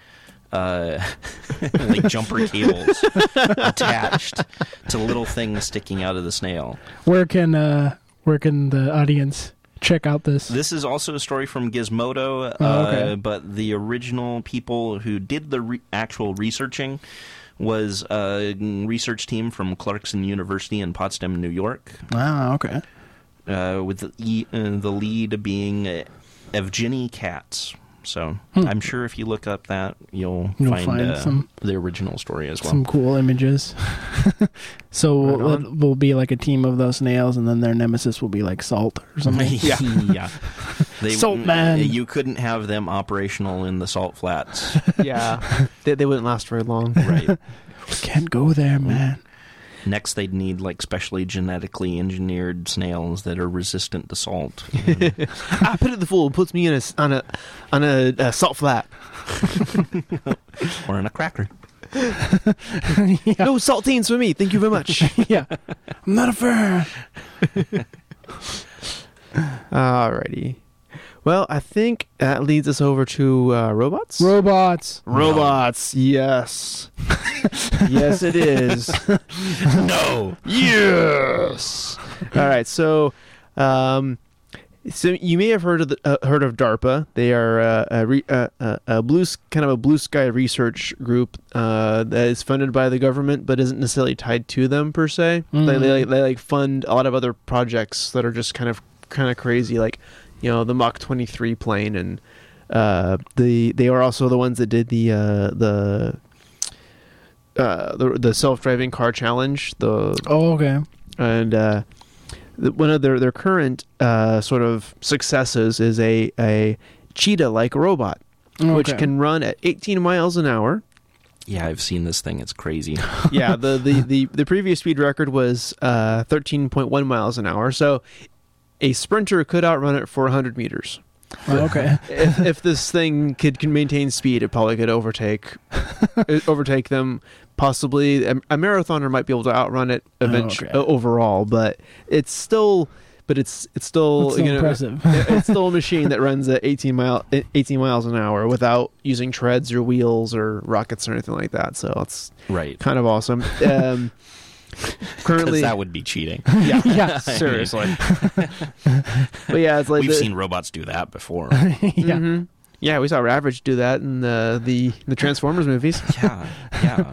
[SPEAKER 10] like jumper cables attached to little things sticking out of the snail.
[SPEAKER 8] Where can the audience check out this?
[SPEAKER 10] This is also a story from Gizmodo, but the original people who did the actual researching was a research team from Clarkson University in Potsdam, New York.
[SPEAKER 8] Wow, okay.
[SPEAKER 10] With the lead being Evgeny Katz. So I'm sure if you look up that, you'll find the original story as well.
[SPEAKER 8] Some cool images. So we'll be like a team of those snails, and then their nemesis will be like Salt or something.
[SPEAKER 10] Yeah.
[SPEAKER 8] Salt Man.
[SPEAKER 10] You couldn't have them operational in the salt flats.
[SPEAKER 9] Yeah. They wouldn't last very long.
[SPEAKER 10] Right.
[SPEAKER 8] We can't go there, man.
[SPEAKER 10] Next, they'd need like specially genetically engineered snails that are resistant to salt.
[SPEAKER 9] I put it the fool puts me on a salt flat,
[SPEAKER 10] or in a cracker.
[SPEAKER 9] No saltines for me. Thank you very much.
[SPEAKER 8] Yeah, I'm not a fan.
[SPEAKER 9] Alrighty. Well, I think that leads us over to robots.
[SPEAKER 8] Robots.
[SPEAKER 9] Yes. Yes, it is.
[SPEAKER 10] No.
[SPEAKER 9] Yes. All right. So you may have heard of DARPA. They are a blue sky research group that is funded by the government, but isn't necessarily tied to them per se. They like fund a lot of other projects that are just kind of crazy, like the Mach 23 plane, and they are also the ones that did the self-driving car challenge. And one of their current sort of successes is a cheetah-like robot, which can run at 18 miles an hour.
[SPEAKER 10] Yeah, I've seen this thing. It's crazy.
[SPEAKER 9] Yeah, the previous speed record was 13.1 miles an hour. So a sprinter could outrun it for 100 meters.
[SPEAKER 8] Okay.
[SPEAKER 9] If this thing can maintain speed, it probably could overtake them. Possibly a marathoner might be able to outrun it eventually overall, but it's still but it's still,
[SPEAKER 8] impressive.
[SPEAKER 9] It's still a machine that runs at 18 miles an hour without using treads or wheels or rockets or anything like that. So it's kind of awesome. Currently,
[SPEAKER 10] that would be cheating.
[SPEAKER 8] Yeah,
[SPEAKER 9] seriously. But yeah, it's like
[SPEAKER 10] we've seen robots do that before.
[SPEAKER 8] Yeah.
[SPEAKER 9] Mm-hmm. Yeah, we saw Ravage do that in the Transformers movies.
[SPEAKER 10] Yeah.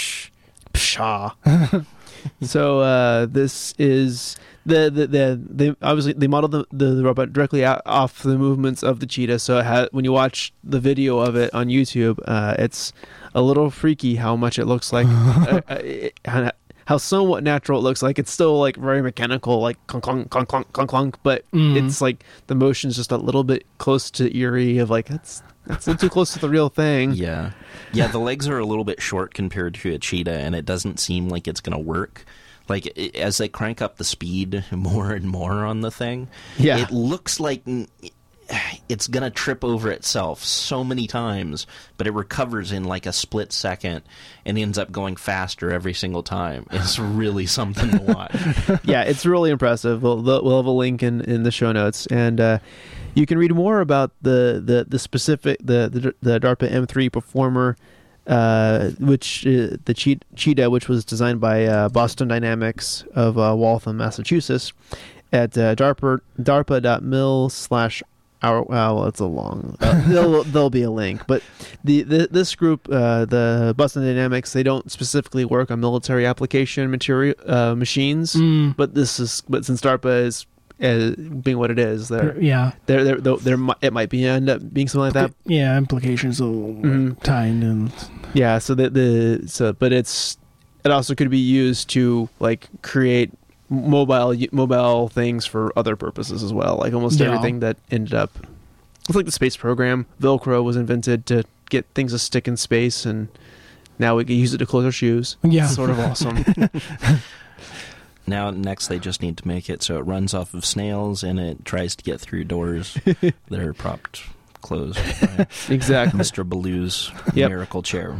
[SPEAKER 9] Pshaw. So this is they obviously they modeled the robot directly off the movements of the cheetah. So when you watch the video of it on YouTube, it's a little freaky how much it looks like. How somewhat natural it looks like. It's still like very mechanical, like clunk, clunk, clunk, clunk, clunk, clunk, but it's like the motion's just a little bit close to eerie of like, that's a little too close to the real thing.
[SPEAKER 10] Yeah. Yeah, the legs are a little bit short compared to a cheetah, and it doesn't seem like it's going to work. Like, as they crank up the speed more and more on the thing, it looks like it's going to trip over itself so many times, but it recovers in like a split second and ends up going faster every single time. It's really something to watch.
[SPEAKER 9] Yeah, it's really impressive. We'll have a link in the show notes, and you can read more about the specific the DARPA M3 Performer, which the Cheetah, which was designed by Boston Dynamics of Waltham, Massachusetts, at darpa.mil/. Well, it's a long. There'll be a link, but this group, the Boston Dynamics, they don't specifically work on military application machines. But since DARPA is being what it is, it might end up being something like that.
[SPEAKER 8] Yeah, implications a little tied and
[SPEAKER 9] yeah. But it also could be used to like create mobile things for other purposes as well, like almost everything that ended up it's like the space program. Velcro was invented to get things to stick in space, and now we can use it to close our shoes. It's sort of awesome.
[SPEAKER 10] Now next they just need to make it so it runs off of snails and it tries to get through doors that are propped closed by
[SPEAKER 9] exactly
[SPEAKER 10] Mr. Baloo's miracle chair.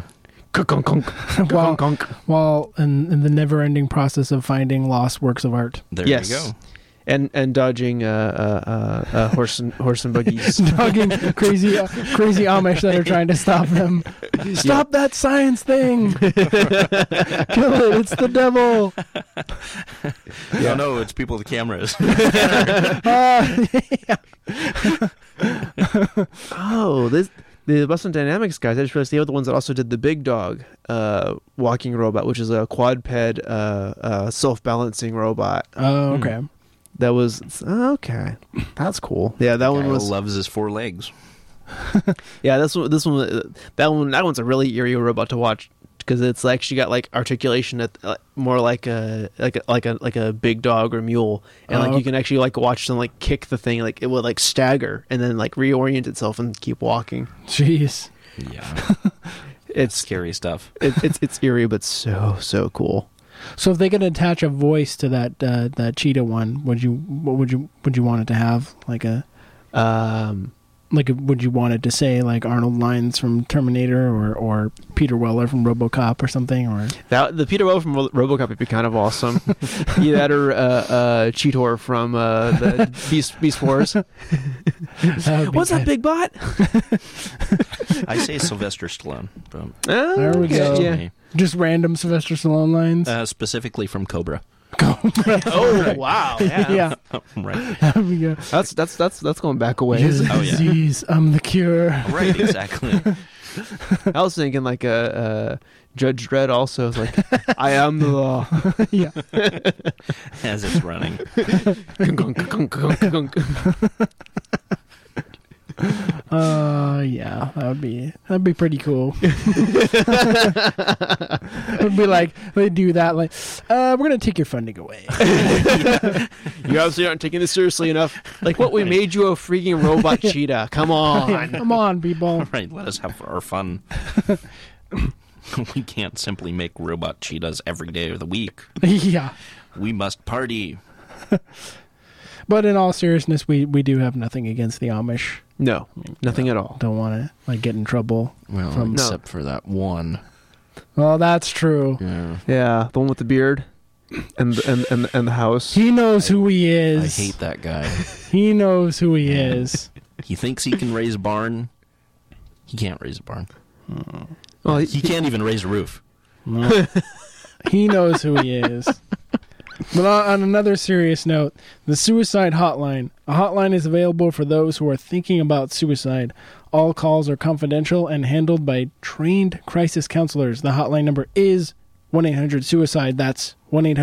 [SPEAKER 8] While in the never-ending process of finding lost works of art.
[SPEAKER 10] There you go.
[SPEAKER 9] And dodging horse and buggies.
[SPEAKER 8] Dogging crazy Amish that are trying to stop them. Stop that science thing! Kill it! It's the devil!
[SPEAKER 10] No, it's people with cameras.
[SPEAKER 9] The Boston Dynamics guys, I just realized they were the ones that also did the Big Dog walking robot, which is a quadped self-balancing robot.
[SPEAKER 8] Oh, okay.
[SPEAKER 9] That was okay. That's cool. Yeah, that one
[SPEAKER 10] loves his 4 legs.
[SPEAKER 9] Yeah, that one's a really eerie robot to watch because it's like she got like articulation at more like a big dog or mule, and you can actually like watch them like kick the thing, like it would like stagger and then like reorient itself and keep walking.
[SPEAKER 8] Jeez.
[SPEAKER 10] Yeah. It's scary stuff.
[SPEAKER 9] It's eerie but so cool.
[SPEAKER 8] So if they could attach a voice to that cheetah one, would you want it to have like a would you want it to say like Arnold lines from Terminator or Peter Weller from RoboCop or something? Or
[SPEAKER 9] the Peter Weller from RoboCop would be kind of awesome. Either that or Cheetor from the Beast Wars. What's that, big bot?
[SPEAKER 10] I say Sylvester Stallone.
[SPEAKER 8] There we go.
[SPEAKER 9] Yeah.
[SPEAKER 8] Just random Sylvester Stallone lines?
[SPEAKER 10] Specifically from Cobra.
[SPEAKER 9] Oh, wow.
[SPEAKER 8] Yeah.
[SPEAKER 10] Right.
[SPEAKER 8] There we go.
[SPEAKER 9] That's going back a ways.
[SPEAKER 8] Disease, I'm the cure.
[SPEAKER 10] Right, exactly.
[SPEAKER 9] I was thinking like a Judge Dredd also. It's like, I am the law.
[SPEAKER 8] Yeah.
[SPEAKER 10] As it's running.
[SPEAKER 8] Yeah, that'd be pretty cool. It'd be like they do that, like, we're gonna take your funding away.
[SPEAKER 9] You obviously aren't taking this seriously enough. Like, what, we made you a freaking robot cheetah? Come on,
[SPEAKER 8] yeah, come on, people.
[SPEAKER 10] Right, let us have our fun. We can't simply make robot cheetahs every day of the week.
[SPEAKER 8] Yeah,
[SPEAKER 10] we must party.
[SPEAKER 8] But in all seriousness, we do have nothing against the Amish.
[SPEAKER 9] No, nothing at all.
[SPEAKER 8] Don't want to like get in trouble.
[SPEAKER 10] Well, except for that one.
[SPEAKER 8] Well, that's true.
[SPEAKER 9] Yeah, the one with the beard. and the house.
[SPEAKER 8] He knows who he is.
[SPEAKER 10] I hate that guy.
[SPEAKER 8] He knows who he is.
[SPEAKER 10] He thinks he can raise a barn. He can't raise a barn.
[SPEAKER 9] Well,
[SPEAKER 10] He can't even raise a roof.
[SPEAKER 8] No. He knows who he is. But on another serious note, the suicide hotline. A hotline is available for those who are thinking about suicide. All calls are confidential and handled by trained crisis counselors. The hotline number is 1-800-SUICIDE. That's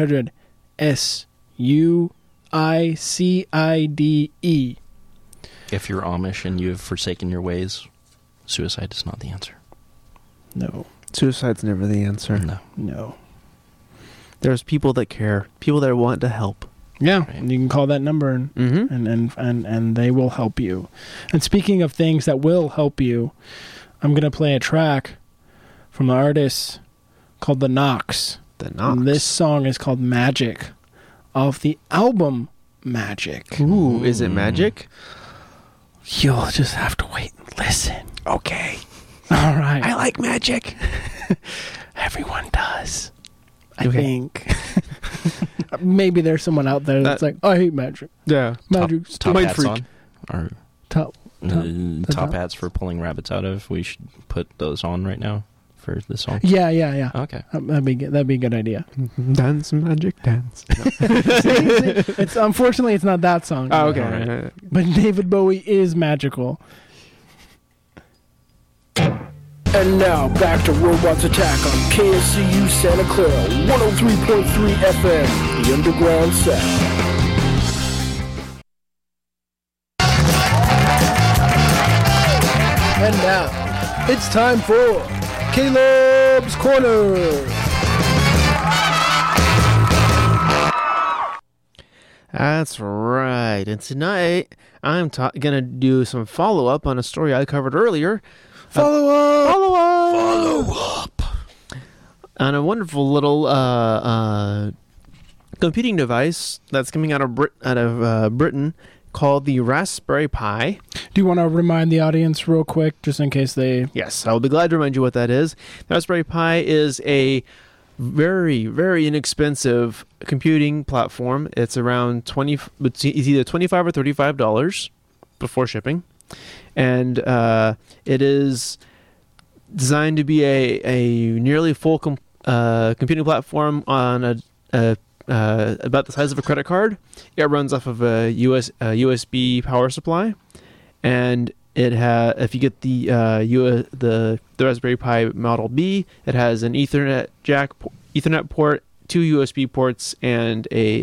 [SPEAKER 8] 1-800-SUICIDE.
[SPEAKER 10] If you're Amish and you've forsaken your ways, suicide is not the answer.
[SPEAKER 8] No.
[SPEAKER 9] Suicide's never the answer.
[SPEAKER 8] No.
[SPEAKER 9] There's people that care, people that want to help.
[SPEAKER 8] Yeah, and you can call that number and they will help you. And speaking of things that will help you, I'm going to play a track from the artist called The Knox.
[SPEAKER 9] The Knox.
[SPEAKER 8] And this song is called Magic, off the album Magic.
[SPEAKER 9] Ooh, is it magic?
[SPEAKER 8] You'll just have to wait and listen.
[SPEAKER 9] Okay.
[SPEAKER 8] All right.
[SPEAKER 9] I like magic.
[SPEAKER 8] Everyone does. I think. Maybe there's someone out there that's like, I hate magic.
[SPEAKER 9] Yeah.
[SPEAKER 8] Magic's
[SPEAKER 10] Top
[SPEAKER 8] mind
[SPEAKER 10] hats
[SPEAKER 8] freak.
[SPEAKER 10] on? Or
[SPEAKER 8] Top
[SPEAKER 10] top hats for pulling rabbits out of. We should put those on right now for the song.
[SPEAKER 8] Yeah.
[SPEAKER 10] Okay.
[SPEAKER 8] That'd be a good idea.
[SPEAKER 9] Dance, magic, dance.
[SPEAKER 8] It's unfortunately it's not that song.
[SPEAKER 9] Oh, okay.
[SPEAKER 10] Right.
[SPEAKER 8] But David Bowie is magical.
[SPEAKER 1] And now back to Robots Attack on KSCU Santa Clara 103.3 FM, the Underground Sound. And now it's time for Caleb's Corner.
[SPEAKER 9] That's right. And tonight I'm gonna do some follow up on a story I covered earlier. Follow up on a wonderful little computing device that's coming out of Britain called the Raspberry Pi.
[SPEAKER 8] Do you want to remind the audience real quick, just in case they...
[SPEAKER 9] Yes, I'll be glad to remind you what that is. The Raspberry Pi is a very, very inexpensive computing platform. It's around it's either $25 or $35 before shipping. And it is designed to be a nearly full computing platform on about the size of a credit card. It runs off of a USB power supply, and it if you get the Raspberry Pi Model B, it has an Ethernet port, 2 USB ports, and a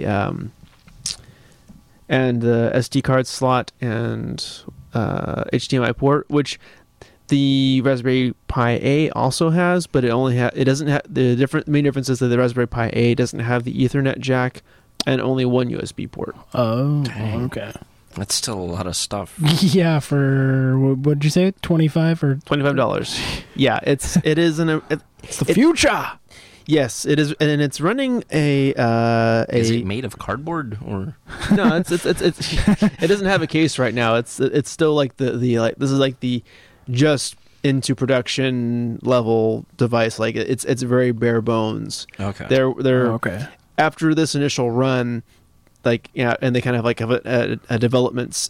[SPEAKER 9] the SD card slot and HDMI port, which the Raspberry Pi A also has, but it doesn't have the main difference is that the Raspberry Pi A doesn't have the Ethernet jack and only one USB port.
[SPEAKER 8] Oh,
[SPEAKER 10] Dang.
[SPEAKER 8] okay.
[SPEAKER 10] That's still a lot of stuff.
[SPEAKER 8] Yeah, for what'd you say?
[SPEAKER 9] $25. Yeah, it's the
[SPEAKER 8] future.
[SPEAKER 9] Yes, it is, and it's running a.
[SPEAKER 10] Is it made of cardboard or?
[SPEAKER 9] No, it's it doesn't have a case right now. It's still like the this is like the just into production level device. Like it's very bare bones.
[SPEAKER 10] Okay.
[SPEAKER 9] They're
[SPEAKER 8] okay.
[SPEAKER 9] After this initial run, like and they kind of like have a development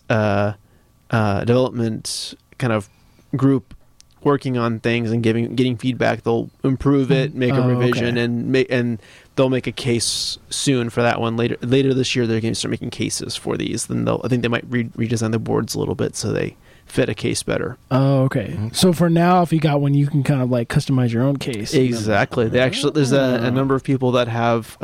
[SPEAKER 9] kind of group working on things and getting feedback. They'll improve it, make a revision,
[SPEAKER 8] okay.
[SPEAKER 9] and they'll make a case soon for that one. Later this year, they're going to start making cases for these. Then I think they might redesign the boards a little bit so they fit a case better.
[SPEAKER 8] Oh, okay. Mm-hmm. So for now, if you got one, you can kind of like customize your own case.
[SPEAKER 9] Exactly. There's a number of people that have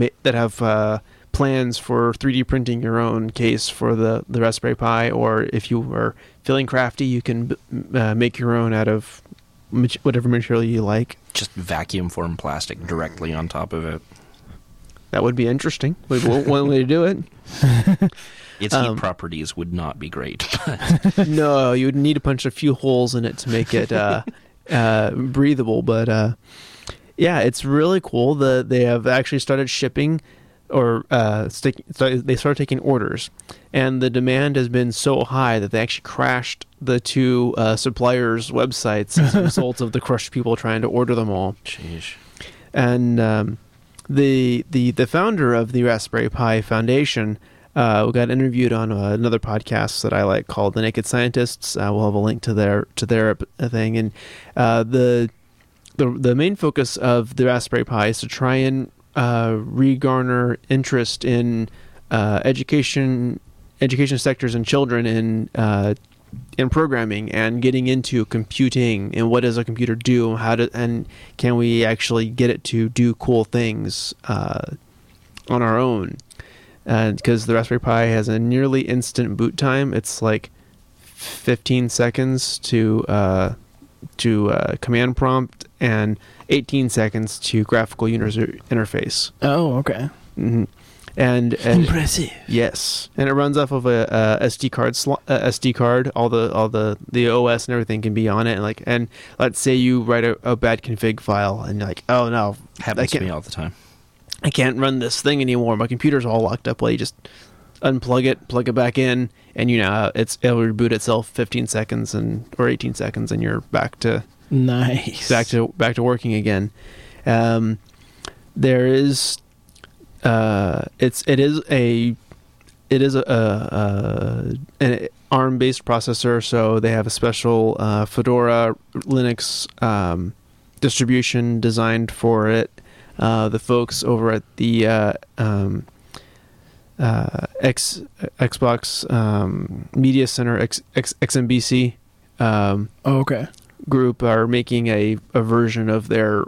[SPEAKER 9] plans for 3D printing your own case for the Raspberry Pi, or if you are feeling crafty, you can make your own out of whatever material you like.
[SPEAKER 10] Just vacuum form plastic directly on top of it.
[SPEAKER 9] That would be interesting. One way to do it.
[SPEAKER 10] Its heat properties would not be great. But
[SPEAKER 9] No, you would need to punch a few holes in it to make it breathable. But yeah, it's really cool. They have actually started shipping, or they started taking orders, and the demand has been so high that they actually crashed the two suppliers' websites as a result of the crushed people trying to order them all.
[SPEAKER 10] Jeez.
[SPEAKER 9] And the founder of the Raspberry Pi Foundation got interviewed on another podcast that I like called The Naked Scientists. We'll have a link to their thing, and the main focus of the Raspberry Pi is to try and regarner interest in education sectors and children in programming and getting into computing and what does a computer do, and can we actually get it to do cool things on our own. Because the Raspberry Pi has a nearly instant boot time. It's like 15 seconds to command prompt and 18 seconds to graphical user interface.
[SPEAKER 8] Oh, okay.
[SPEAKER 9] Mm-hmm. And
[SPEAKER 8] impressive.
[SPEAKER 9] Yes, and it runs off of a SD card. All the OS and everything can be on it. And let's say you write a bad config file, and you're like, oh no,
[SPEAKER 10] happens to me all the time.
[SPEAKER 9] I can't run this thing anymore. My computer's all locked up. Well, you just unplug it, plug it back in, and it'll reboot itself 15 seconds or 18 seconds, and you're back to back to working again. There is it is an ARM-based processor, so they have a special Fedora Linux distribution designed for it. The folks over at the Xbox Media Center, XMBC
[SPEAKER 8] okay,
[SPEAKER 9] group are making a version of their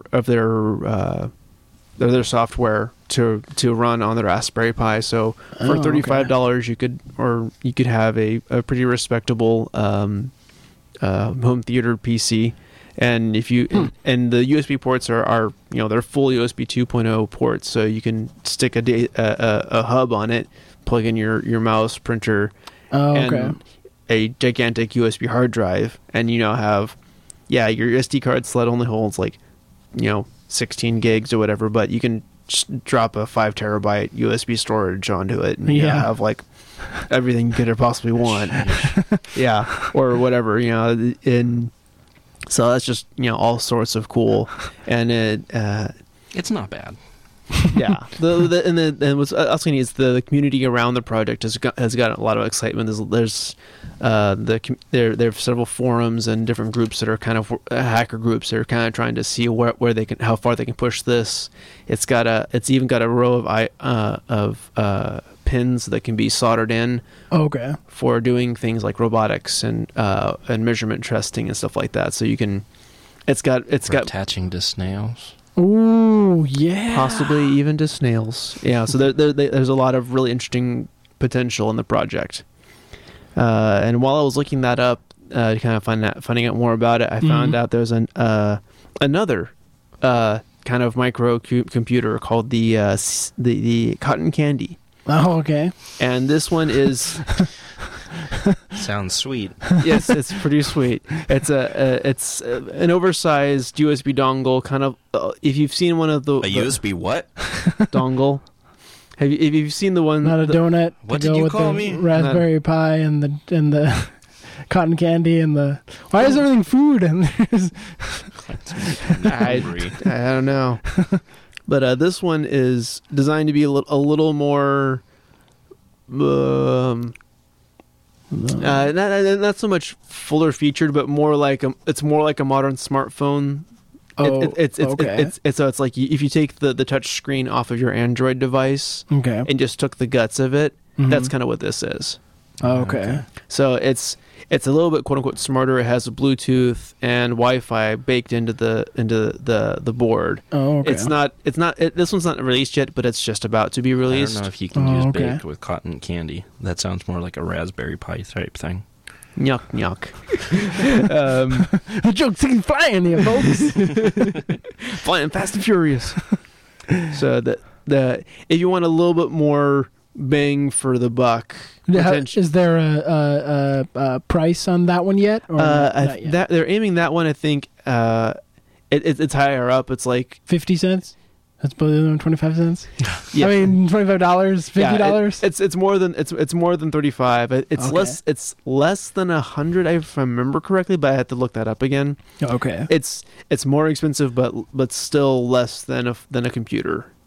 [SPEAKER 9] software to run on the Raspberry Pi. So for $35, you could have a pretty respectable home theater PC. And if you and the USB ports are they're full USB 2.0 ports, so you can stick a hub on it, plug in your mouse, printer, and a gigantic USB hard drive, and have your SD card slot only holds 16 gigs or whatever, but you can just drop a 5 terabyte USB storage onto it and have everything you could possibly want, or whatever, and so that's just all sorts of cool, and
[SPEAKER 10] it's not bad.
[SPEAKER 9] Yeah, and what's also neat is the community around the project has got a lot of excitement. There's there are several forums and different groups that are kind of hacker groups that are kind of trying to see where they can, how far they can push this. It's even got a row of pins that can be soldered in.
[SPEAKER 8] Okay.
[SPEAKER 9] For doing things like robotics and measurement testing and stuff like that. So you can, it's got
[SPEAKER 10] attaching to snails.
[SPEAKER 8] Ooh, yeah.
[SPEAKER 9] Possibly even to snails. Yeah, so there's a lot of really interesting potential in the project. And while I was looking that up, to kind of finding out more about it, I found out there's another kind of micro computer called the Cotton Candy.
[SPEAKER 8] Oh, okay.
[SPEAKER 9] And this one is
[SPEAKER 10] sounds sweet.
[SPEAKER 9] Yes, it's pretty sweet. It's an oversized USB dongle, kind of. If you've seen one of the
[SPEAKER 10] USB what
[SPEAKER 9] dongle, have you seen the one?
[SPEAKER 8] Not a donut.
[SPEAKER 10] What did you call me?
[SPEAKER 8] Raspberry Pi and the cotton candy and the. Why is everything food and there's?
[SPEAKER 9] I don't know. But this one is designed to be a little more, not so much fuller featured, but more like it's more like a modern smartphone. It's like if you take the touch screen off of your Android device, and just took the guts of it, that's kind of what this is.
[SPEAKER 8] Okay.
[SPEAKER 9] So it's a little bit quote unquote smarter. It has Bluetooth and Wi-Fi baked into the board.
[SPEAKER 8] Oh, okay.
[SPEAKER 9] This one's not released yet, but it's just about to be released.
[SPEAKER 10] I don't know if you can use baked with cotton candy. That sounds more like a Raspberry Pi type thing.
[SPEAKER 9] Yuck, yuck.
[SPEAKER 8] The joke's flying here, folks.
[SPEAKER 9] Flying fast and furious. So if you want a little bit more bang for the buck,
[SPEAKER 8] is there a price on that one yet? Or not yet?
[SPEAKER 9] They're aiming that one. I think it's higher up. It's like
[SPEAKER 8] 50 cents. That's better than 25 cents.
[SPEAKER 9] Yeah.
[SPEAKER 8] I mean, $25, $50.
[SPEAKER 9] It's more than it's more than 35. It's less than 100 if I remember correctly, but I had to look that up again.
[SPEAKER 8] Okay.
[SPEAKER 9] It's more expensive, but still less than a computer.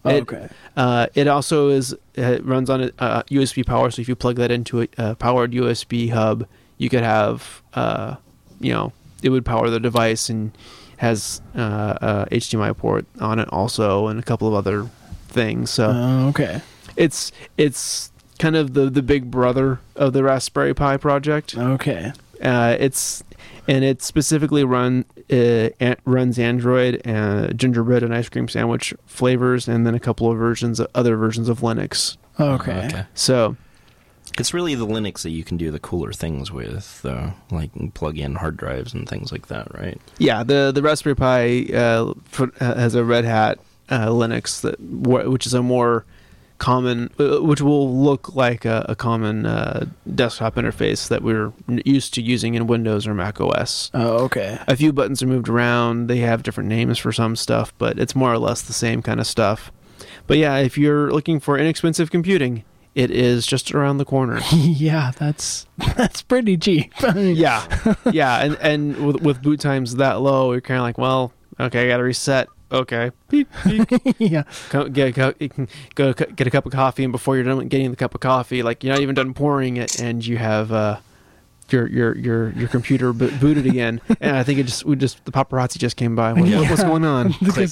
[SPEAKER 8] Okay.
[SPEAKER 9] It also runs on a USB power, so if you plug that into a powered USB hub, you could have, it would power the device, and has a HDMI port on it also, and a couple of other things. So
[SPEAKER 8] okay.
[SPEAKER 9] It's kind of the big brother of the Raspberry Pi project.
[SPEAKER 8] Okay.
[SPEAKER 9] It specifically runs Android and gingerbread and ice cream sandwich flavors, and then a couple of other versions of Linux.
[SPEAKER 8] Okay.
[SPEAKER 9] So
[SPEAKER 10] it's really the Linux that you can do the cooler things with, though, like plug in hard drives and things like that, right?
[SPEAKER 9] Yeah, the Raspberry Pi has a Red Hat Linux which is a more common, which will look like a common desktop interface that we're used to using in Windows or Mac OS.
[SPEAKER 8] Oh, okay.
[SPEAKER 9] A few buttons are moved around. They have different names for some stuff, but it's more or less the same kind of stuff. But yeah, if you're looking for inexpensive computing, it is just around the corner.
[SPEAKER 8] Yeah, that's pretty cheap.
[SPEAKER 9] Yeah, and with boot times that low, you're kind of like, well, okay, I got to reset. Okay. Beep, beep.
[SPEAKER 8] Yeah.
[SPEAKER 9] You can go get a cup of coffee, and before you're done getting the cup of coffee, like you're not even done pouring it, and you have your computer booted again. And I think the paparazzi just came by. What's going on?
[SPEAKER 10] Click.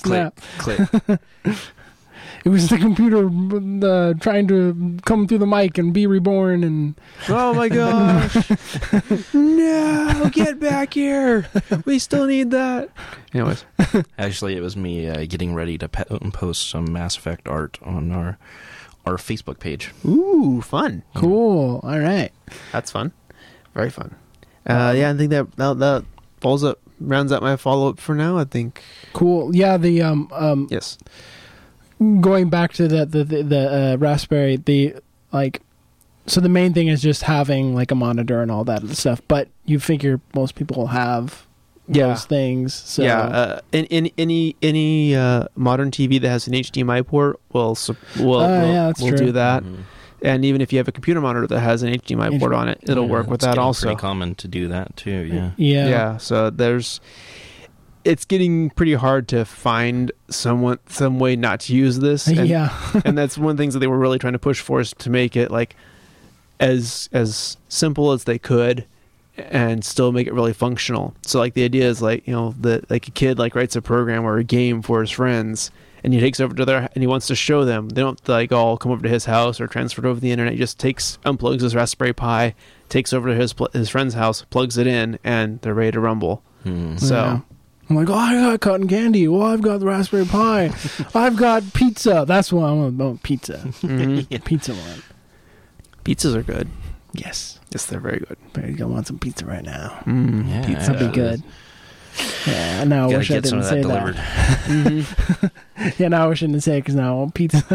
[SPEAKER 8] It was the computer trying to come through the mic and be reborn, and
[SPEAKER 9] oh my gosh! No, get back here! We still need that. Anyways,
[SPEAKER 10] actually, it was me getting ready to post some Mass Effect art on our Facebook page.
[SPEAKER 9] Ooh, fun!
[SPEAKER 8] Cool. All right,
[SPEAKER 9] that's fun. Very fun. Yeah, I think that rounds up my follow up for now. I think.
[SPEAKER 8] Cool. Yeah. The
[SPEAKER 9] yes.
[SPEAKER 8] Going back to the Raspberry, so the main thing is just having like a monitor and all that stuff. But you figure most people will have those things. So.
[SPEAKER 9] Yeah, in any modern TV that has an HDMI port will do that. Mm-hmm. And even if you have a computer monitor that has an HDMI port on it, it'll work with that also.
[SPEAKER 10] It's pretty common to do that too. Yeah.
[SPEAKER 9] Yeah. So it's getting pretty hard to find some way not to use this. And, and that's one of the things that they were really trying to push for, is to make it like as simple as they could and still make it really functional. So like the idea is like, like a kid like writes a program or a game for his friends, and he takes over to and he wants to show them. They don't like all come over to his house or transfer it over the internet. He just unplugs his Raspberry Pi, takes over to his friend's house, plugs it in, and they're ready to rumble. So.
[SPEAKER 8] Yeah. I'm like, I got cotton candy. Well, I've got the Raspberry Pi. I've got pizza. That's what I want. Pizza. Mm-hmm. Pizza one.
[SPEAKER 9] Pizzas are good.
[SPEAKER 8] Yes.
[SPEAKER 9] Yes, they're very good.
[SPEAKER 8] I want some pizza right now.
[SPEAKER 9] Yeah,
[SPEAKER 8] pizza would be good. Yeah, now I wish I didn't say that. Mm-hmm. Yeah, now I wish I didn't say it, because now I want pizza.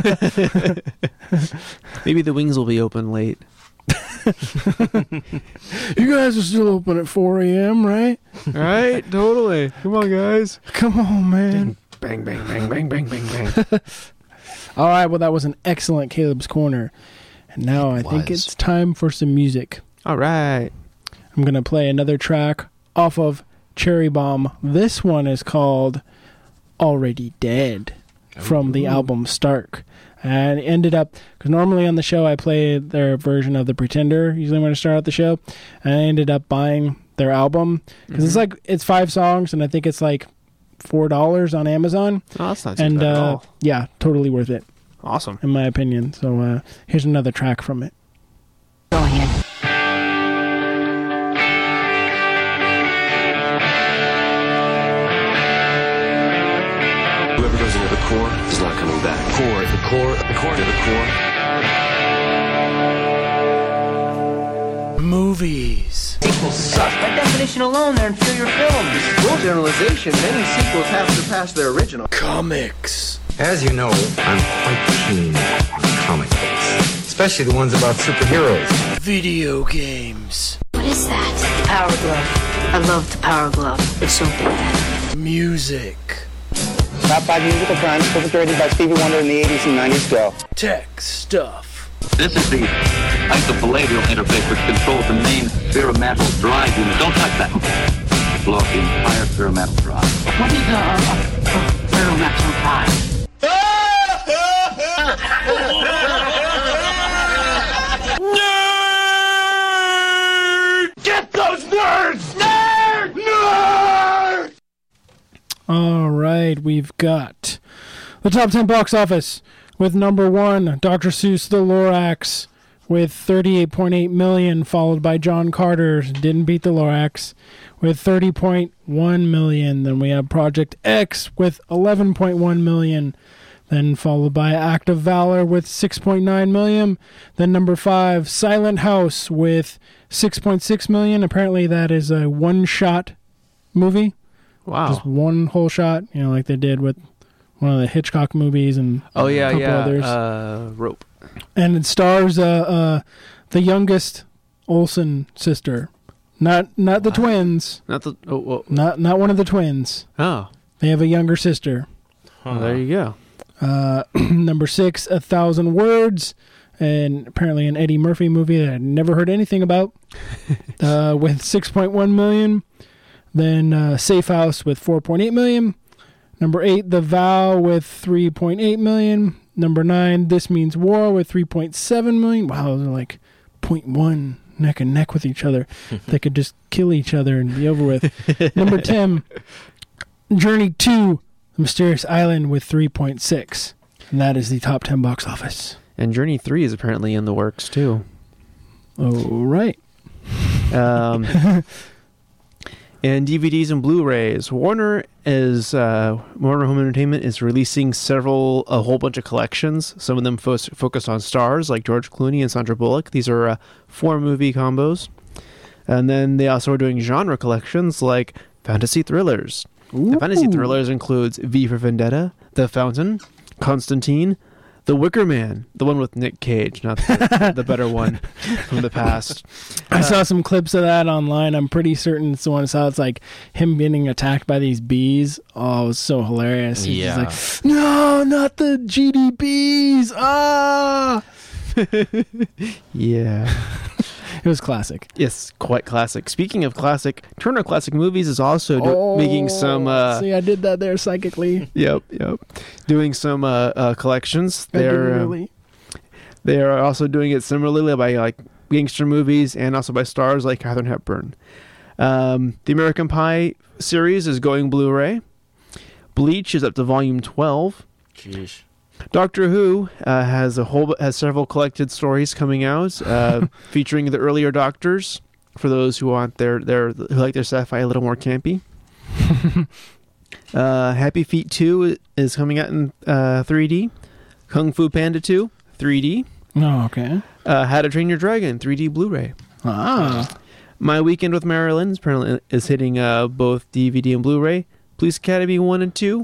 [SPEAKER 9] Maybe the wings will be open late.
[SPEAKER 8] You guys are still open at 4 a.m., right?
[SPEAKER 9] Right? Totally. Come on, guys.
[SPEAKER 8] Come on, man.
[SPEAKER 9] Bang, bang, bang, bang, bang, bang, bang.
[SPEAKER 8] All right, well, that was an excellent Caleb's Corner. And now I think it's time for some music.
[SPEAKER 9] All right.
[SPEAKER 8] I'm going to play another track off of Cherry Bomb. This one is called Already Dead from the album Stark. And it ended up, because normally on the show I play their version of The Pretender, usually when I start out the show. And I ended up buying their album, because it's 5 songs, and I think it's like $4 on Amazon.
[SPEAKER 9] Oh, that's not too bad at all.
[SPEAKER 8] Yeah, totally worth it.
[SPEAKER 9] Awesome.
[SPEAKER 8] In my opinion. So here's another track from it.
[SPEAKER 11] Go ahead.
[SPEAKER 7] Whoever goes into the core is not coming back. Core to the core.
[SPEAKER 8] Movies.
[SPEAKER 11] Sequels suck. By definition alone, they're inferior films.
[SPEAKER 12] Full generalization, many sequels have surpassed their original.
[SPEAKER 8] Comics.
[SPEAKER 13] As you know, I'm quite keen on comic books, especially the ones about superheroes.
[SPEAKER 8] Video games.
[SPEAKER 11] What is that? The Power Glove. I love the Power Glove. It's so bad.
[SPEAKER 8] Music.
[SPEAKER 14] Top 5 musical crimes perpetrated by Stevie Wonder in the 80s and 90s go.
[SPEAKER 8] Tech stuff.
[SPEAKER 15] This is the isopalladial interface which controls the main pyramidal drive unit. Don't touch that. Blow up the entire pyramidal drive.
[SPEAKER 11] What is a pyramidal drive?
[SPEAKER 4] Get those nerds! Nerd! Nerd!
[SPEAKER 8] All right, we've got the top 10 box office with number 1, Dr. Seuss The Lorax with $38.8 million, followed by John Carter, didn't beat The Lorax, with $30.1 million. Then we have Project X with $11.1 million. Then followed by Act of Valor with $6.9 million. Then number 5, Silent House with $6.6 million. Apparently that is a one-shot movie.
[SPEAKER 9] Wow.
[SPEAKER 8] Just one whole shot, like they did with one of the Hitchcock movies and a couple others.
[SPEAKER 9] Rope.
[SPEAKER 8] And it stars the youngest Olsen sister. Not the twins.
[SPEAKER 9] Not the
[SPEAKER 8] not one of the twins.
[SPEAKER 9] Oh.
[SPEAKER 8] They have a younger sister.
[SPEAKER 9] Well, there you go.
[SPEAKER 8] Number 6, 1,000 Words, and apparently an Eddie Murphy movie that I'd never heard anything about, with $6.1 million. Then Safe House with $4.8 million. Number 8, The Vow with $3.8 million. Number 9, This Means War with $3.7 million. Wow, those are like 0.1 neck and neck with each other. They could just kill each other and be over with. Number 10, Journey to The Mysterious Island with 3.6. And that is the top 10 box office.
[SPEAKER 9] And Journey 3 is apparently in the works, too.
[SPEAKER 8] Oh, right.
[SPEAKER 9] And DVDs and Blu-rays. Warner Home Entertainment is releasing a whole bunch of collections. Some of them focused on stars like George Clooney and Sandra Bullock. These are 4-movie combos. And then they also are doing genre collections like fantasy thrillers.
[SPEAKER 8] Ooh.
[SPEAKER 9] The fantasy thrillers includes V for Vendetta, The Fountain, Constantine, The Wicker Man, the one with Nick Cage, not the better one from the past.
[SPEAKER 8] I saw some clips of that online. I'm pretty certain it's the one I saw. It's like him getting attacked by these bees. Oh, it was so hilarious. He's
[SPEAKER 10] Yeah.
[SPEAKER 8] just like, no, not the GDBs. Ah!
[SPEAKER 9] Yeah.
[SPEAKER 8] It was classic.
[SPEAKER 9] Yes, quite classic. Speaking of classic, Turner Classic Movies is also making some...
[SPEAKER 8] see, I did that there psychically.
[SPEAKER 9] Yep. Doing some collections. They are also doing it similarly by like gangster movies and also by stars like Katharine Hepburn. The American Pie series is going Blu-ray. Bleach is up to volume 12.
[SPEAKER 10] Jeez.
[SPEAKER 9] Doctor Who has several collected stories coming out featuring the earlier Doctors for those who want who like their sci-fi a little more campy. Happy Feet 2 is coming out in 3D. Kung Fu Panda 2 3D.
[SPEAKER 8] Oh, okay.
[SPEAKER 9] How to Train Your Dragon 3D Blu-ray. My Weekend with Marilyn apparently is hitting both DVD and Blu-ray. Police Academy 1 and 2.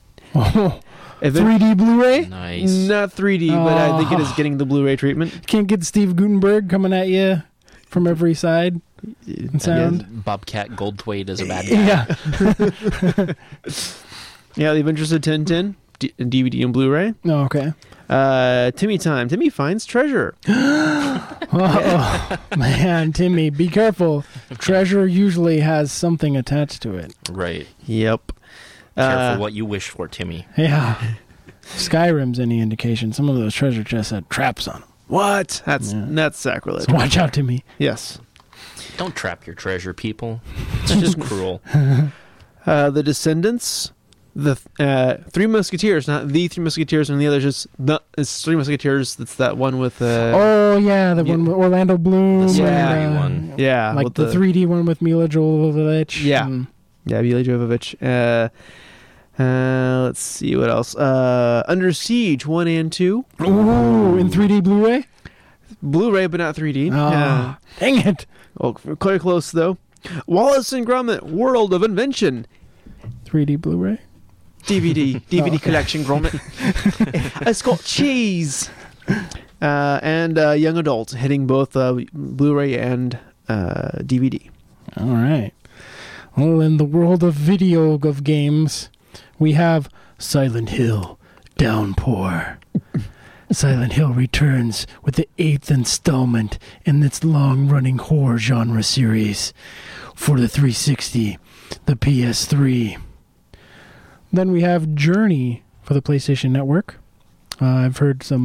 [SPEAKER 8] 3D Blu-ray?
[SPEAKER 10] Nice.
[SPEAKER 9] Not 3D, but I think it is getting the Blu-ray treatment.
[SPEAKER 8] Can't get Steve Gutenberg coming at you from every side and sound.
[SPEAKER 10] Bobcat Goldthwait is a bad guy.
[SPEAKER 8] Yeah.
[SPEAKER 9] Yeah, The Adventures of Tintin, DVD and Blu-ray.
[SPEAKER 8] Oh, okay.
[SPEAKER 9] Timmy Time. Timmy finds treasure.
[SPEAKER 8] Oh, man, Timmy, be careful. Treasure usually has something attached to it.
[SPEAKER 10] Right.
[SPEAKER 9] Yep.
[SPEAKER 10] Careful what you wish for, Timmy.
[SPEAKER 8] Yeah. Skyrim's any indication. Some of those treasure chests had traps on them.
[SPEAKER 9] What? That's sacrilege.
[SPEAKER 8] So watch out, Timmy.
[SPEAKER 9] Yes.
[SPEAKER 10] Don't trap your treasure, people. It's just cruel.
[SPEAKER 9] The Descendants. The Three Musketeers, not the Three Musketeers, and the others it's Three Musketeers. That's that one with
[SPEAKER 8] oh yeah, the one with Orlando Bloom.
[SPEAKER 10] The 3D one.
[SPEAKER 9] Yeah,
[SPEAKER 8] like the 3D one with Mila Jovovich.
[SPEAKER 9] Yeah, Mila Jovovich. Let's see what else. Under Siege 1 and 2.
[SPEAKER 8] Ooh, in 3D Blu-ray.
[SPEAKER 9] Blu-ray, but not 3D.
[SPEAKER 8] Oh, dang it!
[SPEAKER 9] Well, quite close though. Wallace and Gromit: World of Invention.
[SPEAKER 8] 3D Blu-ray.
[SPEAKER 9] DVD collection, Gromit. It's got cheese. And Young Adult hitting both Blu-ray and DVD.
[SPEAKER 8] All right. Well, in the world of video of games, we have Silent Hill Downpour. Silent Hill returns with the 8th installment in its long-running horror genre series for the 360, the PS3. Then we have Journey for the PlayStation Network. I've heard some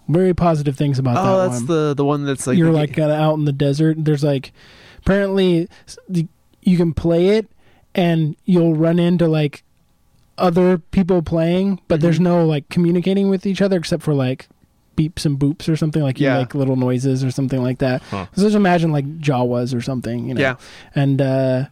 [SPEAKER 8] very positive things about that one.
[SPEAKER 9] Oh, that's the one that's like
[SPEAKER 8] you're like out in the desert. There's like apparently you can play it and you'll run into like other people playing, but there's no like communicating with each other except for like beeps and boops or something, like you make little noises or something like that. So just imagine like Jawas or something, you know. Yeah. And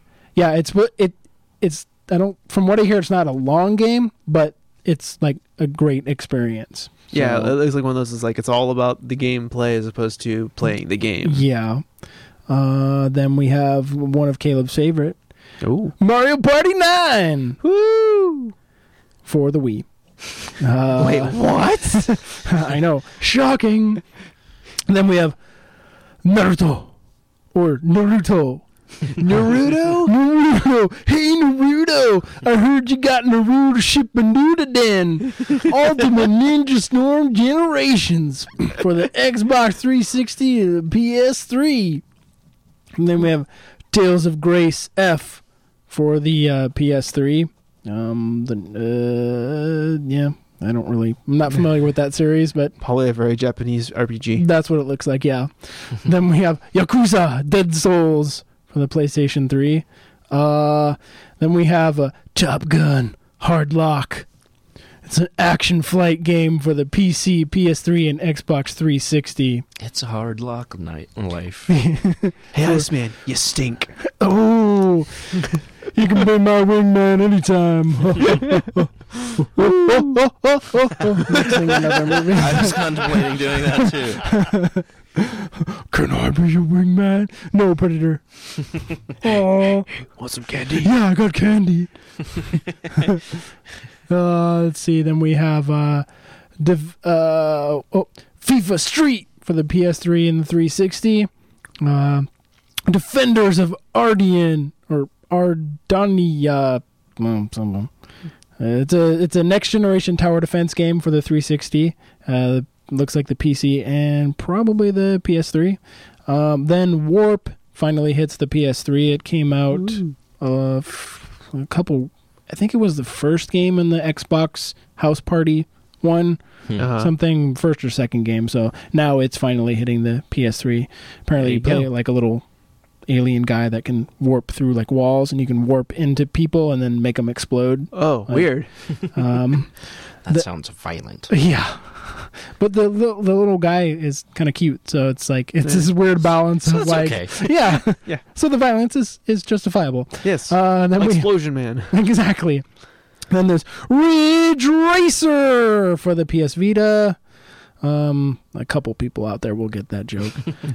[SPEAKER 8] it's I don't, from what I hear, it's not a long game, but it's like a great experience. So,
[SPEAKER 9] yeah, it looks like one of those is like it's all about the gameplay as opposed to playing the game.
[SPEAKER 8] Yeah. Then we have one of Caleb's favorite.
[SPEAKER 9] Ooh.
[SPEAKER 8] Mario Party 9!
[SPEAKER 9] Woo!
[SPEAKER 8] For the Wii.
[SPEAKER 9] Wait, what?
[SPEAKER 8] I know. Shocking. And then we have Naruto. Or Naruto.
[SPEAKER 9] Naruto?
[SPEAKER 8] Naruto. Hey, Naruto. I heard you got Naruto Shippuden Den. Ultimate Ninja Storm Generations. For the Xbox 360 and the PS3. And then we have Tales of Grace F for the PS3. Yeah, I'm not familiar with that series, but
[SPEAKER 9] probably a very Japanese RPG.
[SPEAKER 8] That's what it looks like, yeah. Then we have Yakuza Dead Souls for the PlayStation 3. Then we have Top Gun Hard Lock. It's an action flight game for the PC, PS3, and Xbox 360.
[SPEAKER 10] It's a hard lock night in life.
[SPEAKER 9] Hey, Iceman, you stink.
[SPEAKER 8] Oh, you can be my wingman anytime. Sing another movie.
[SPEAKER 10] I was contemplating doing that too.
[SPEAKER 8] Can I be your wingman? No, Predator. Oh,
[SPEAKER 9] want some candy?
[SPEAKER 8] Yeah, I got candy. Let's see. Then we have FIFA Street for the PS3 and the 360. Defenders of Ardean or Ardania. It's a next generation tower defense game for the 360. Looks like the PC and probably the PS3. Then Warp finally hits the PS3. It came out a couple. I think it was the first game in the Xbox House Party one, something first or second game. So now it's finally hitting the PS3. Apparently, you play like a little alien guy that can warp through like walls, and you can warp into people and then make them explode.
[SPEAKER 9] Oh, weird.
[SPEAKER 10] That sounds violent.
[SPEAKER 8] Yeah. But the little guy is kind of cute, so it's like it's this weird balance of like,
[SPEAKER 10] okay.
[SPEAKER 8] yeah. So the violence is justifiable.
[SPEAKER 9] Yes.
[SPEAKER 8] Then
[SPEAKER 9] Explosion Man.
[SPEAKER 8] Exactly. Then there's Ridge Racer for the PS Vita. A couple people out there will get that joke.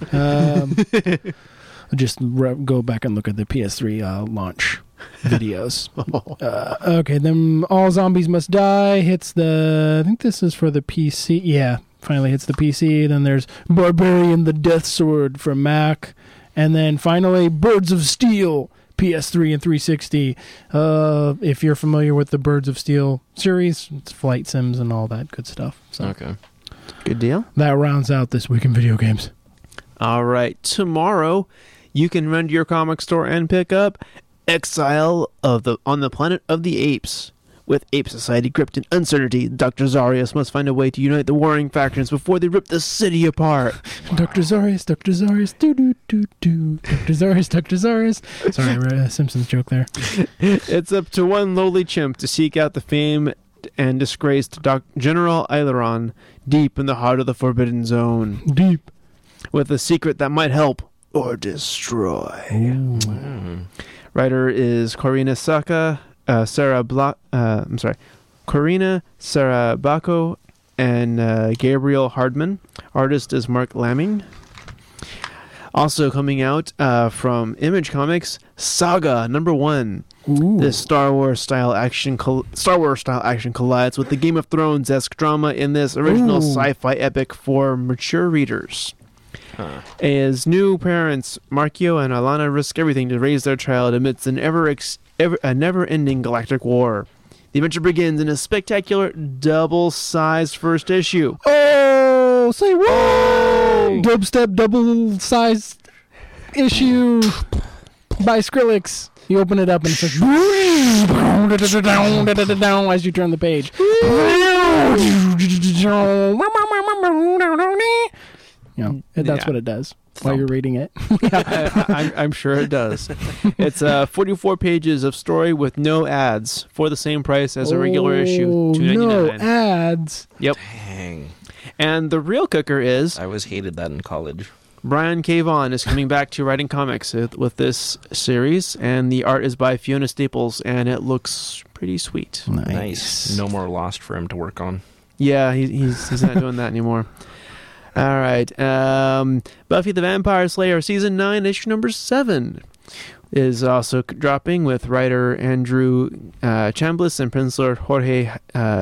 [SPEAKER 8] Just go back and look at the PS3 launch videos. Okay, then All Zombies Must Die hits the... I think this is for the PC. Yeah, finally hits the PC. Then there's Barbarian the Death Sword for Mac. And then finally Birds of Steel, PS3 and 360. If you're familiar with the Birds of Steel series, it's flight sims and all that good stuff. So
[SPEAKER 10] okay.
[SPEAKER 9] Good deal.
[SPEAKER 8] That rounds out this week in video games.
[SPEAKER 9] All right, tomorrow you can run to your comic store and pick up Exile on the Planet of the Apes. With Ape Society gripped in uncertainty, Dr. Zarius must find a way to unite the warring factions before they rip the city apart.
[SPEAKER 8] Dr. Zarius, do-do-do-do-do. Dr. Zarius. Sorry, Simpsons joke there.
[SPEAKER 9] It's up to one lowly chimp to seek out the famed and disgraced General Aileron deep in the heart of the Forbidden Zone.
[SPEAKER 8] Deep.
[SPEAKER 9] With a secret that might help or destroy. Writer is Corina Sarabacco and Gabriel Hardman. Artist is Mark Lamming. Also coming out from Image Comics, Saga #1. This Star Wars style action collides with the Game of Thrones-esque drama in this original sci-fi epic for mature readers. As new parents, Markio and Alana risk everything to raise their child amidst a never-ending galactic war. The adventure begins in a spectacular double-sized first issue.
[SPEAKER 8] Oh, say what? Oh. Dubstep double-sized issue by Skrillex. You open it up and it says as you turn the page. That's what it does while you're reading it.
[SPEAKER 9] I'm sure it does. It's 44 pages of story with no ads for the same price as a regular issue, $2.99.
[SPEAKER 8] No ads.
[SPEAKER 9] Yep.
[SPEAKER 10] Dang.
[SPEAKER 9] And the real kicker is...
[SPEAKER 10] I always hated that in college.
[SPEAKER 9] Brian K. Vaughan is coming back to writing comics with this series, and the art is by Fiona Staples, and it looks pretty sweet.
[SPEAKER 10] Nice. No more Lost for him to work on.
[SPEAKER 9] Yeah, he's not doing that anymore. All right. Buffy the Vampire Slayer Season 9, issue number 7 is also dropping with writer Andrew Chambliss and penciler Jorge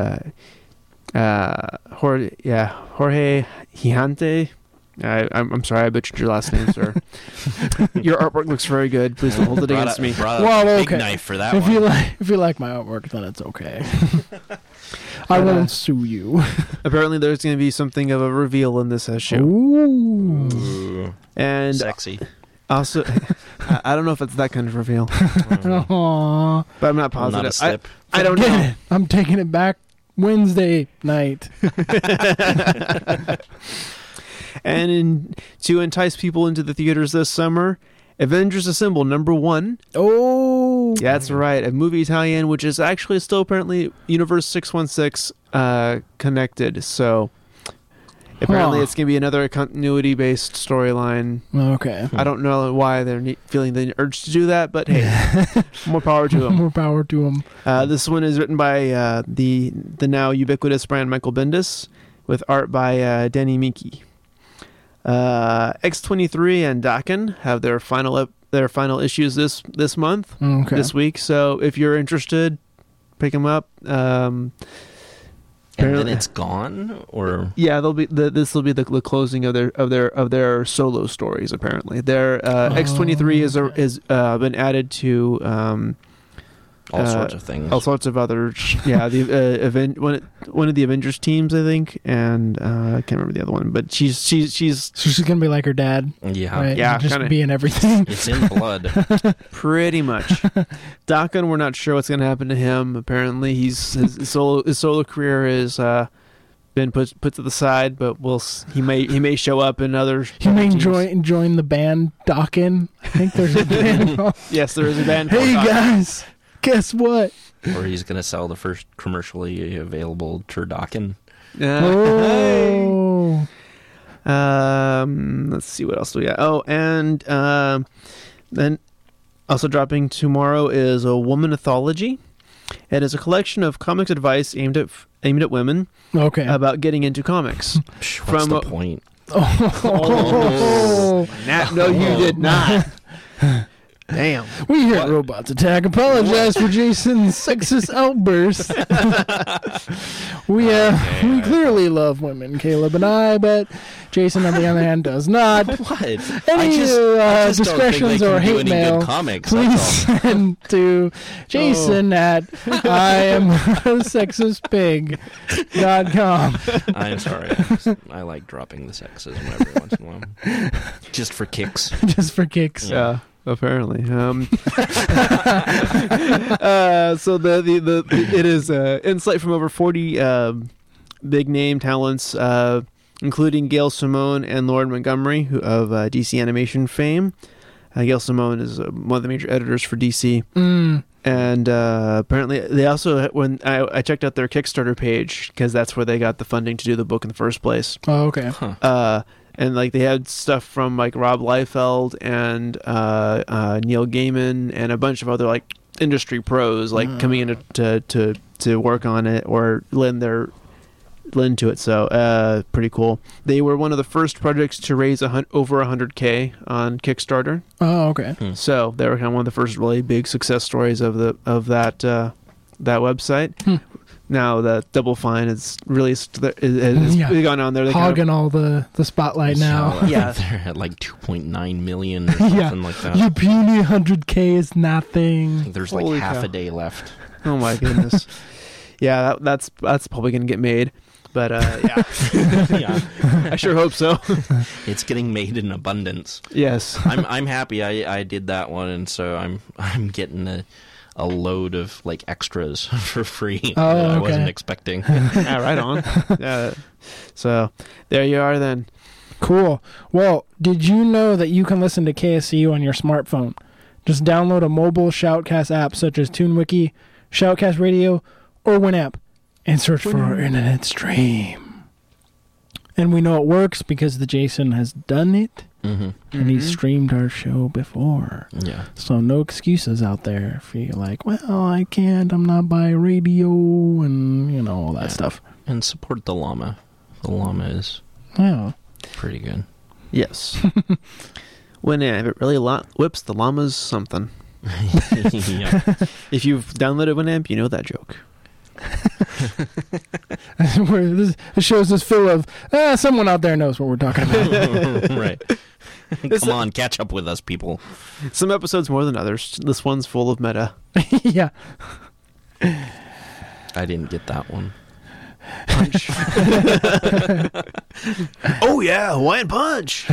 [SPEAKER 9] Gigante. I'm sorry, I butchered your last name, sir. Your artwork looks very good. Please don't hold it against me.
[SPEAKER 10] Big knife for that one.
[SPEAKER 8] If you like my artwork, then it's okay. I won't sue you.
[SPEAKER 9] Apparently, there's going to be something of a reveal in this issue.
[SPEAKER 10] Ooh.
[SPEAKER 9] And
[SPEAKER 10] sexy.
[SPEAKER 9] Also, I don't know if it's that kind of reveal.
[SPEAKER 8] Aww.
[SPEAKER 9] But I'm not positive.
[SPEAKER 10] Not a slip.
[SPEAKER 9] I don't know.
[SPEAKER 8] I'm taking it back Wednesday night.
[SPEAKER 9] And to entice people into the theaters this summer, Avengers Assemble #1.
[SPEAKER 8] Oh,
[SPEAKER 9] yeah, that's right. A movie tie-in, which is actually still apparently Universe 616 connected. So apparently it's going to be another continuity-based storyline.
[SPEAKER 8] Okay.
[SPEAKER 9] I don't know why they're feeling the urge to do that, but hey, more power to them.
[SPEAKER 8] More power to them.
[SPEAKER 9] This one is written by the now ubiquitous Brian Michael Bendis, with art by Danny Miki. X-23 and Daken have their final issues this month, this week. So if you're interested, pick them up.
[SPEAKER 10] And then it's gone, or
[SPEAKER 9] this will be the closing of their solo stories. Apparently, their X-23 is been added to.
[SPEAKER 10] All sorts of things.
[SPEAKER 9] All sorts of other, the one of the Avengers teams, I think, and I can't remember the other one, but she's
[SPEAKER 8] gonna be like her dad.
[SPEAKER 10] Yeah,
[SPEAKER 8] right?
[SPEAKER 9] Yeah,
[SPEAKER 8] just
[SPEAKER 9] kinda.
[SPEAKER 8] being everything.
[SPEAKER 10] It's in blood,
[SPEAKER 9] pretty much. Daken, we're not sure what's gonna happen to him. Apparently, his solo career is been put to the side, but he may show up in other.
[SPEAKER 8] He may join the band Daken. I think there's a band.
[SPEAKER 9] Yes, there is a band.
[SPEAKER 8] Hey guys. Guess what?
[SPEAKER 10] Or he's going to sell the first commercially available turducken.
[SPEAKER 8] Oh.
[SPEAKER 9] Let's see, what else do we got? Oh, and then also dropping tomorrow is a Womanithology. It is a collection of comics advice aimed at women.
[SPEAKER 8] Okay.
[SPEAKER 9] About getting into comics.
[SPEAKER 10] What's the point?
[SPEAKER 9] No, you did not. Damn.
[SPEAKER 8] We here at Robots Attack apologize for Jason's sexist outburst. We clearly love women, Caleb and I, but Jason, on the other hand, does not.
[SPEAKER 10] What?
[SPEAKER 8] Any discretions or hate mail,
[SPEAKER 10] comics,
[SPEAKER 8] please send to Jason at IamSexistPig.com.
[SPEAKER 10] I'm sorry. I like dropping the sexism every once in a while. Just for kicks.
[SPEAKER 8] Just for kicks.
[SPEAKER 9] Yeah. Apparently, so it is insight from over 40 big name talents, including Gail Simone and Lord Montgomery, of DC Animation fame. Gail Simone is one of the major editors for DC, and apparently they also, when I checked out their Kickstarter page, because that's where they got the funding to do the book in the first place.
[SPEAKER 8] Oh, okay.
[SPEAKER 10] Huh.
[SPEAKER 9] And like they had stuff from like Rob Liefeld and Neil Gaiman and a bunch of other like industry pros like coming in to work on it or lend to it. So pretty cool. They were one of the first projects to raise over $100K on Kickstarter.
[SPEAKER 8] Oh, okay.
[SPEAKER 9] So they were kind of one of the first really big success stories of that website. Now the Double Fine is released. Is gone on there. They
[SPEAKER 8] hogging all the spotlight now.
[SPEAKER 10] Yeah, they're at like 2.9 million or something like that.
[SPEAKER 8] Your puny 100K is nothing.
[SPEAKER 10] There's like half a day left.
[SPEAKER 9] Oh my goodness. Yeah, that's probably gonna get made. But yeah, I sure hope so.
[SPEAKER 10] It's getting made in abundance.
[SPEAKER 9] Yes,
[SPEAKER 10] I'm happy I did that one, and so I'm getting a load of like extras for free
[SPEAKER 8] Oh,
[SPEAKER 10] that I
[SPEAKER 8] okay.
[SPEAKER 10] wasn't expecting.
[SPEAKER 9] Yeah, right on. So there you are then.
[SPEAKER 8] Cool. Well, did you know that you can listen to KSCU on your smartphone? Just download a mobile Shoutcast app such as TuneWiki, Shoutcast Radio, or Winamp, and search for our internet stream. And we know it works because the Jason has done it, and he's streamed our show before.
[SPEAKER 10] Yeah.
[SPEAKER 8] So no excuses out there if you're like, well, I can't, I'm not by radio, and, you know, all that stuff.
[SPEAKER 10] And support the llama. The llama is pretty good.
[SPEAKER 9] Yes. Winamp, it really whips the llamas something.
[SPEAKER 10] Yeah.
[SPEAKER 9] If you've downloaded Winamp, you know that joke.
[SPEAKER 8] Where this show's just full of, someone out there knows what we're talking about.
[SPEAKER 10] Right. Come on, catch up with us, people.
[SPEAKER 9] Some episodes more than others. This one's full of meta.
[SPEAKER 8] Yeah.
[SPEAKER 10] I didn't get that one.
[SPEAKER 9] Punch. Oh yeah, Hawaiian punch.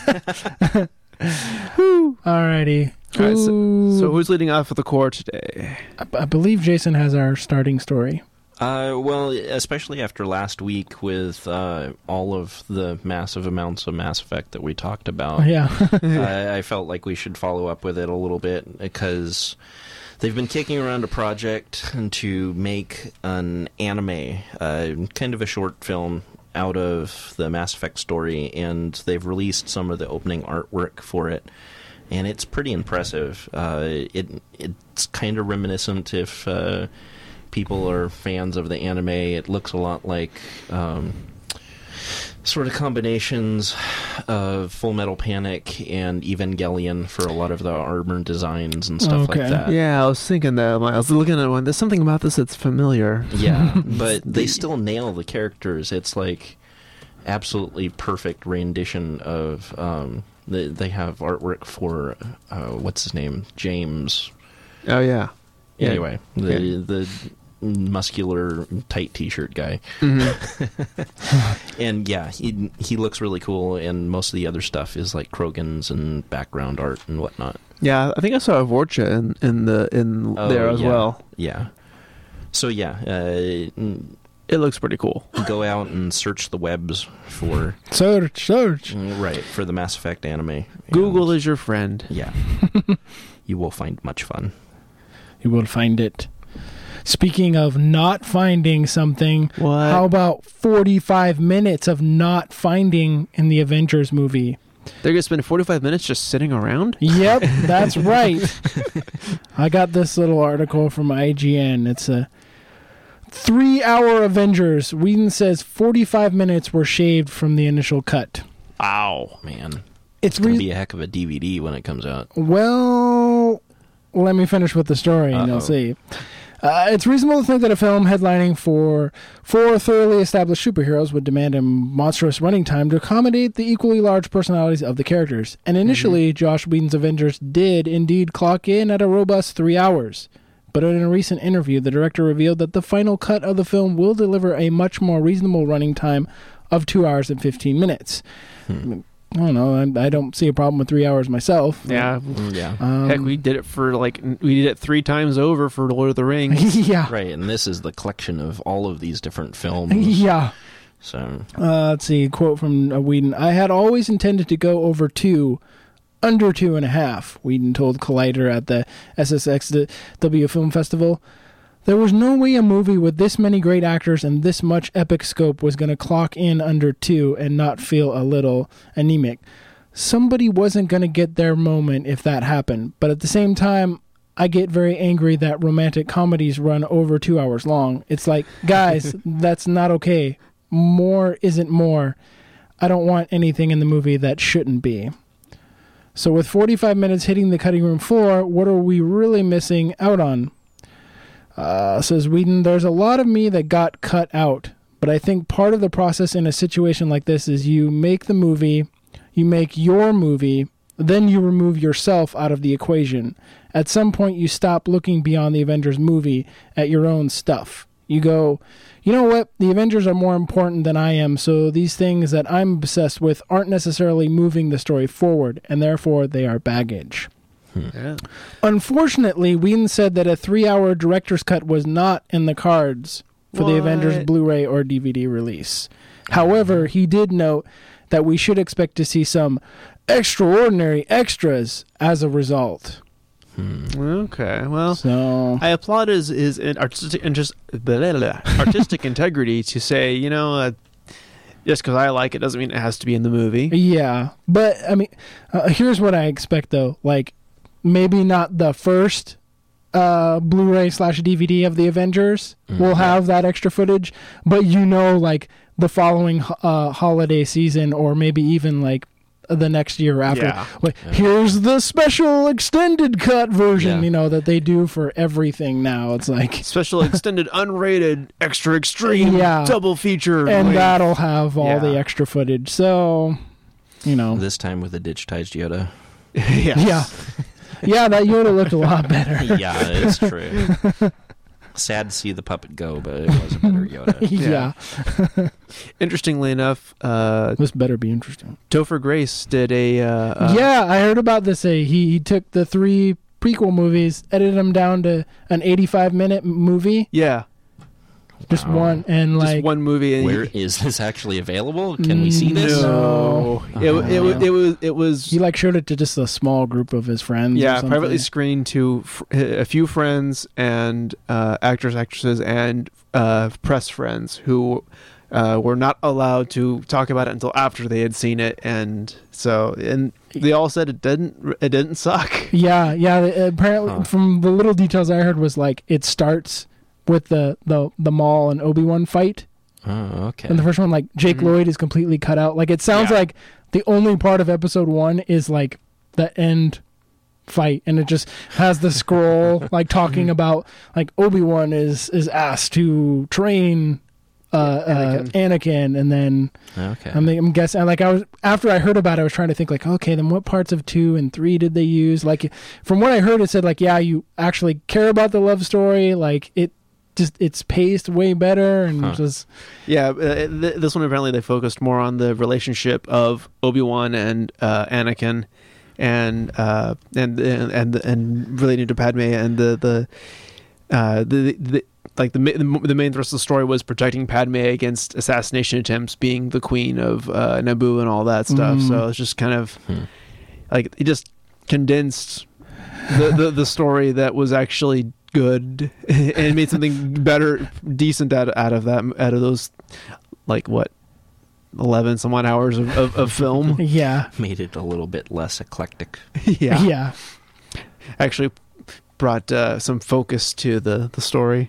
[SPEAKER 8] Alrighty.
[SPEAKER 9] All right, so who's leading off with the core today?
[SPEAKER 8] I believe Jason has our starting story.
[SPEAKER 10] Well, especially after last week with all of the massive amounts of Mass Effect that we talked about.
[SPEAKER 8] Yeah.
[SPEAKER 10] I felt like we should follow up with it a little bit because they've been kicking around a project to make an anime, kind of a short film out of the Mass Effect story, and they've released some of the opening artwork for it. And it's pretty impressive. It's kind of reminiscent if people are fans of the anime. It looks a lot like sort of combinations of Full Metal Panic and Evangelion for a lot of the armor designs and stuff like that.
[SPEAKER 9] Yeah, I was thinking that. I was looking at one. There's something about this that's familiar.
[SPEAKER 10] Yeah, but they still nail the characters. It's like absolutely perfect rendition of... They have artwork for what's his name, James.
[SPEAKER 9] Oh yeah.
[SPEAKER 10] Anyway, the muscular tight T-shirt guy. And yeah, he looks really cool. And most of the other stuff is like Krogan's and background art and whatnot.
[SPEAKER 9] Yeah, I think I saw a Vorcha in there as well.
[SPEAKER 10] Yeah. So yeah.
[SPEAKER 9] It looks pretty cool.
[SPEAKER 10] Go out and search the webs for...
[SPEAKER 8] Search.
[SPEAKER 10] Right, for the Mass Effect anime.
[SPEAKER 9] Google is your friend.
[SPEAKER 10] Yeah. You will find much fun.
[SPEAKER 8] You will find it. Speaking of not finding something,
[SPEAKER 9] what?
[SPEAKER 8] How about 45 minutes of not finding in the Avengers movie?
[SPEAKER 9] They're going to spend 45 minutes just sitting around?
[SPEAKER 8] Yep, that's right. I got this little article from IGN. It's a 3-hour Avengers. Whedon says 45 minutes were shaved from the initial cut.
[SPEAKER 10] Wow, man. It's going to be a heck of a DVD when it comes out.
[SPEAKER 8] Well, let me finish with the story and you'll see. It's reasonable to think that a film headlining for 4 thoroughly established superheroes would demand a monstrous running time to accommodate the equally large personalities of the characters. And initially, Joss Whedon's Avengers did indeed clock in at a robust 3 hours. But in a recent interview, the director revealed that the final cut of the film will deliver a much more reasonable running time of 2 hours and 15 minutes. I don't know. I don't see a problem with 3 hours myself.
[SPEAKER 9] Yeah. Heck, we did it we did it 3 times over for Lord of the Rings.
[SPEAKER 8] Yeah.
[SPEAKER 10] Right, and this is the collection of all of these different films.
[SPEAKER 8] Yeah.
[SPEAKER 10] So.
[SPEAKER 8] Let's see. Quote from Whedon. I had always intended to go over 2. Under 2.5, Whedon told Collider at the SSXW Film Festival. There was no way a movie with this many great actors and this much epic scope was going to clock in under 2 and not feel a little anemic. Somebody wasn't going to get their moment if that happened, but at the same time, I get very angry that romantic comedies run over 2 hours long. It's like, guys, that's not okay. More isn't more. I don't want anything in the movie that shouldn't be. So with 45 minutes hitting the cutting room floor, what are we really missing out on? Says Whedon, there's a lot of me that got cut out, but I think part of the process in a situation like this is you make the movie, you make your movie, then you remove yourself out of the equation. At some point, you stop looking beyond the Avengers movie at your own stuff. You go, you know what? The Avengers are more important than I am, so these things that I'm obsessed with aren't necessarily moving the story forward, and therefore they are baggage.
[SPEAKER 9] Yeah.
[SPEAKER 8] Unfortunately, Whedon said that a 3-hour director's cut was not in the cards for the Avengers Blu-ray or DVD release. However, he did note that we should expect to see some extraordinary extras as a result.
[SPEAKER 9] Okay, well,
[SPEAKER 8] so
[SPEAKER 9] I applaud his artistic integrity to say, you know, just because I like it doesn't mean it has to be in the movie.
[SPEAKER 8] Yeah, but I mean, here's what I expect though. Like, maybe not the first Blu-ray/DVD of the Avengers will have that extra footage, but like the following holiday season, or maybe even like the next year after, here's the special extended cut version, that they do for everything now. It's like
[SPEAKER 9] special extended unrated extra extreme double feature,
[SPEAKER 8] and that'll have all the extra footage. So
[SPEAKER 10] this time with a digitized Yoda.
[SPEAKER 8] Yeah, that Yoda looked a lot better.
[SPEAKER 10] Yeah, it's true. Sad to see the puppet go, but it was a better Yoda.
[SPEAKER 8] Yeah.
[SPEAKER 9] Interestingly enough,
[SPEAKER 8] this better be interesting.
[SPEAKER 9] Topher Grace did a.
[SPEAKER 8] I heard about this. He took the 3 prequel movies, edited them down to an 85-minute movie.
[SPEAKER 9] Yeah.
[SPEAKER 8] Just one, and
[SPEAKER 9] just one movie. And
[SPEAKER 10] where is this actually available? Can we see this?
[SPEAKER 9] No, it was.
[SPEAKER 8] He showed it to just a small group of his friends.
[SPEAKER 9] Yeah, privately screened to a few friends and actors, actresses, and press friends who were not allowed to talk about it until after they had seen it, and they all said it didn't suck.
[SPEAKER 8] Yeah. Apparently, from the little details I heard, was it starts with the Maul and Obi-Wan fight.
[SPEAKER 10] Oh, okay.
[SPEAKER 8] And the first one, Jake Lloyd is completely cut out. It sounds like the only part of episode 1 is the end fight, and it just has the scroll talking about Obi-Wan is asked to train Anakin, and then I'm guessing after I heard about it, I was trying to think okay, then what parts of 2 and 3 did they use? From what I heard, it said you actually care about the love story, it's paced way better, and just
[SPEAKER 9] this one apparently they focused more on the relationship of Obi-Wan and Anakin, and related to Padme, and the main thrust of the story was protecting Padme against assassination attempts, being the queen of Naboo and all that stuff. So it's just kind of it just condensed the story that was actually good and made something better, decent out of those 11 some odd hours of film.
[SPEAKER 8] Yeah,
[SPEAKER 10] made it a little bit less eclectic.
[SPEAKER 8] Yeah,
[SPEAKER 9] actually brought some focus to the story.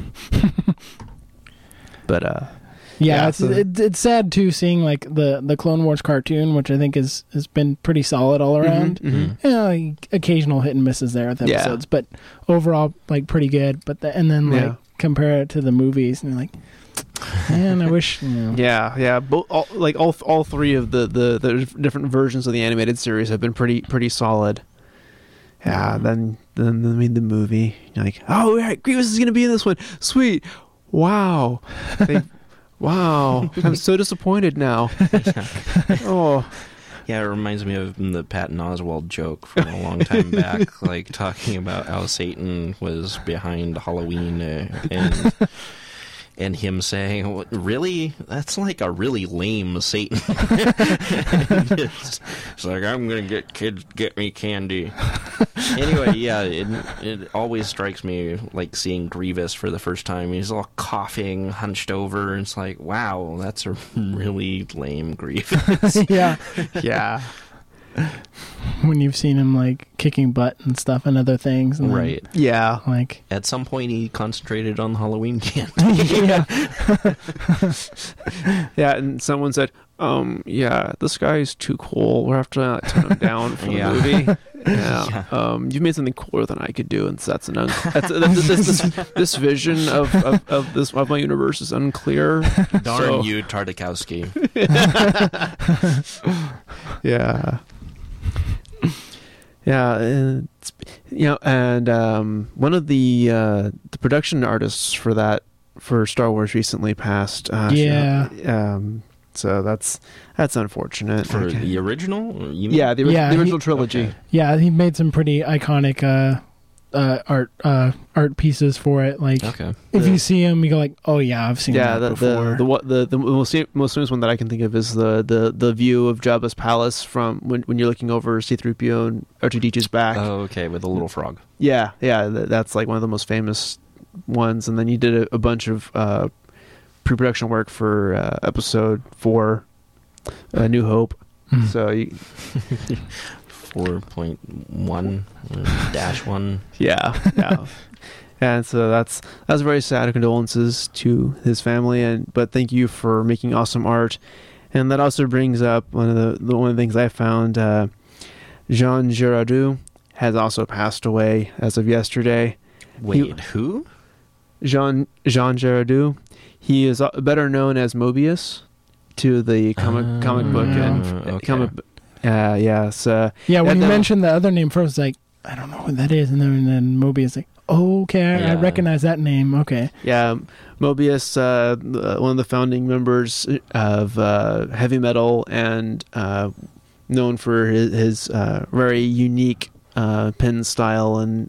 [SPEAKER 9] But
[SPEAKER 8] it's sad too, seeing the Clone Wars cartoon, which I think has been pretty solid all around. Occasional hit and misses there with episodes, but overall pretty good. But compare it to the movies, and you're man, I wish.
[SPEAKER 9] Both all 3 of the different versions of the animated series have been pretty solid. Yeah, then they made the movie. You're oh right, Grievous is gonna be in this one. Sweet, wow. Wow, I'm so disappointed now. Oh.
[SPEAKER 10] Yeah, it reminds me of the Patton Oswalt joke from a long time back, talking about how Satan was behind Halloween, and him saying, "Really? That's a really lame Satan." It's I'm gonna get kids get me candy. Anyway, it always strikes me seeing Grievous for the first time. He's all coughing, hunched over, and it's wow, that's a really lame Grievous.
[SPEAKER 8] Yeah. When you've seen him kicking butt and stuff and other things, and
[SPEAKER 10] right?
[SPEAKER 9] Yeah,
[SPEAKER 10] at some point he concentrated on the Halloween candy.
[SPEAKER 9] Yeah, and someone said, this guy's too cool. We'll have to tone him down for the movie. Yeah. You've made something cooler than I could do, and so this vision of my universe is unclear.
[SPEAKER 10] Darn you, Tartakovsky.
[SPEAKER 9] Yeah. Yeah, and one of the production artists for Star Wars recently passed. So that's unfortunate.
[SPEAKER 10] For the original?
[SPEAKER 9] The original trilogy.
[SPEAKER 10] Okay.
[SPEAKER 8] Yeah, he made some pretty iconic art pieces for it. Like, if you see him, you go like, "Oh yeah, I've seen that before."
[SPEAKER 9] The most famous one that I can think of is the view of Jabba's palace from when you're looking over C-3PO and R2-D2's back.
[SPEAKER 10] Oh, okay, with the little frog.
[SPEAKER 9] Yeah, that's like one of the most famous ones. And then you did a bunch of pre-production work for Episode 4, New Hope. So you.
[SPEAKER 10] 4.1-1.
[SPEAKER 9] Yeah. And so that's very sad. Condolences to his family, but thank you for making awesome art. And that also brings up one of the things I found. Jean Giraudoux has also passed away as of yesterday.
[SPEAKER 10] Wait, who?
[SPEAKER 9] Jean Giraudoux. He is better known as Mobius to the comic book and comic. Yes.
[SPEAKER 8] When you mentioned the other name first, like, I don't know what that is, and then Mobius, like, oh, okay, I recognize that name. Okay.
[SPEAKER 9] Yeah, Mobius, one of the founding members of heavy metal, and known for his very unique pen style, and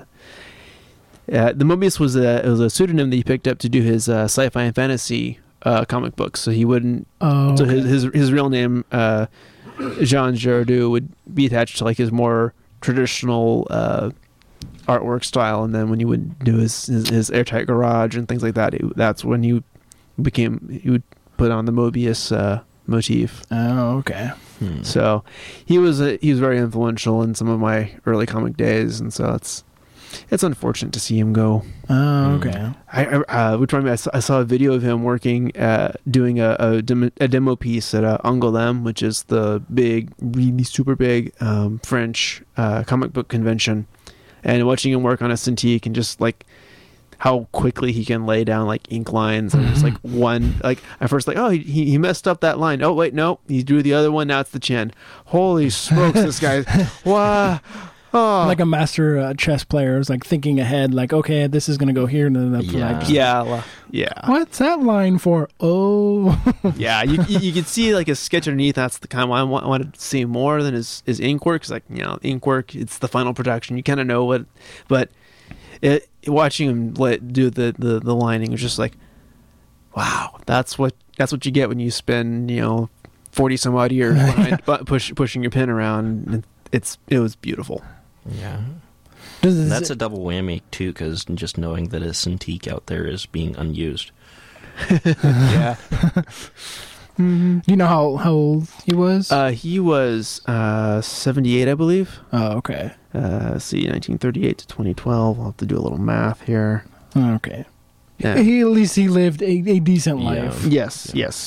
[SPEAKER 9] the Mobius was a pseudonym that he picked up to do his sci-fi and fantasy comic books. So he wouldn't. Oh, okay. So his real name. Jean Giraudoux would be attached to like his more traditional artwork style, and then when you would do his Airtight Garage and things like that, that's when he would put on the Mobius motif.
[SPEAKER 8] Oh, okay.
[SPEAKER 9] So he was very influential in some of my early comic days, and so it's unfortunate to see him go.
[SPEAKER 8] Oh, okay.
[SPEAKER 9] I saw a video of him working, doing a demo piece at Angoulême, which is the big, really super big French comic book convention, and watching him work on a Cintiq and just like how quickly he can lay down like ink lines and just like one, like at first like, oh, he messed up that line. Oh wait, no, he drew the other one. Now it's the chin. Holy smokes, this guy! Wow. Oh.
[SPEAKER 8] Like a master chess player is like thinking ahead, like, okay, this is going to go here. And then
[SPEAKER 9] yeah.
[SPEAKER 8] What's that line for? Oh.
[SPEAKER 9] Yeah, you can see like his sketch underneath. That's the kind of I wanted to see more than his ink work. Because like, ink work, it's the final production. You kind of know what, but watching him do the lining was just like, wow, that's what you get when you spend 40 some odd years behind, pushing your pen around. It was beautiful.
[SPEAKER 10] Yeah. That's a double whammy, too, because just knowing that a Cintiq out there is being unused.
[SPEAKER 9] Yeah.
[SPEAKER 8] Mm-hmm. Do you know how old he was?
[SPEAKER 9] He was 78, I believe.
[SPEAKER 8] Oh, okay.
[SPEAKER 9] 1938 to 2012. I'll have to do a little math here.
[SPEAKER 8] Okay.
[SPEAKER 9] Yeah.
[SPEAKER 8] At least he lived a decent life.
[SPEAKER 9] Yes.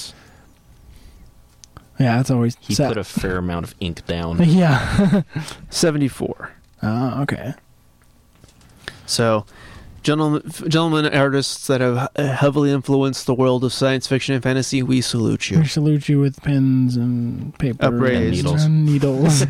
[SPEAKER 8] Yeah, that's always...
[SPEAKER 10] He put a fair amount of ink down.
[SPEAKER 8] Yeah.
[SPEAKER 9] 74.
[SPEAKER 8] Oh, okay.
[SPEAKER 9] So, gentlemen artists that have heavily influenced the world of science fiction and fantasy, we salute you.
[SPEAKER 8] We salute you with pens and paper.
[SPEAKER 9] Upraised.
[SPEAKER 8] And needles.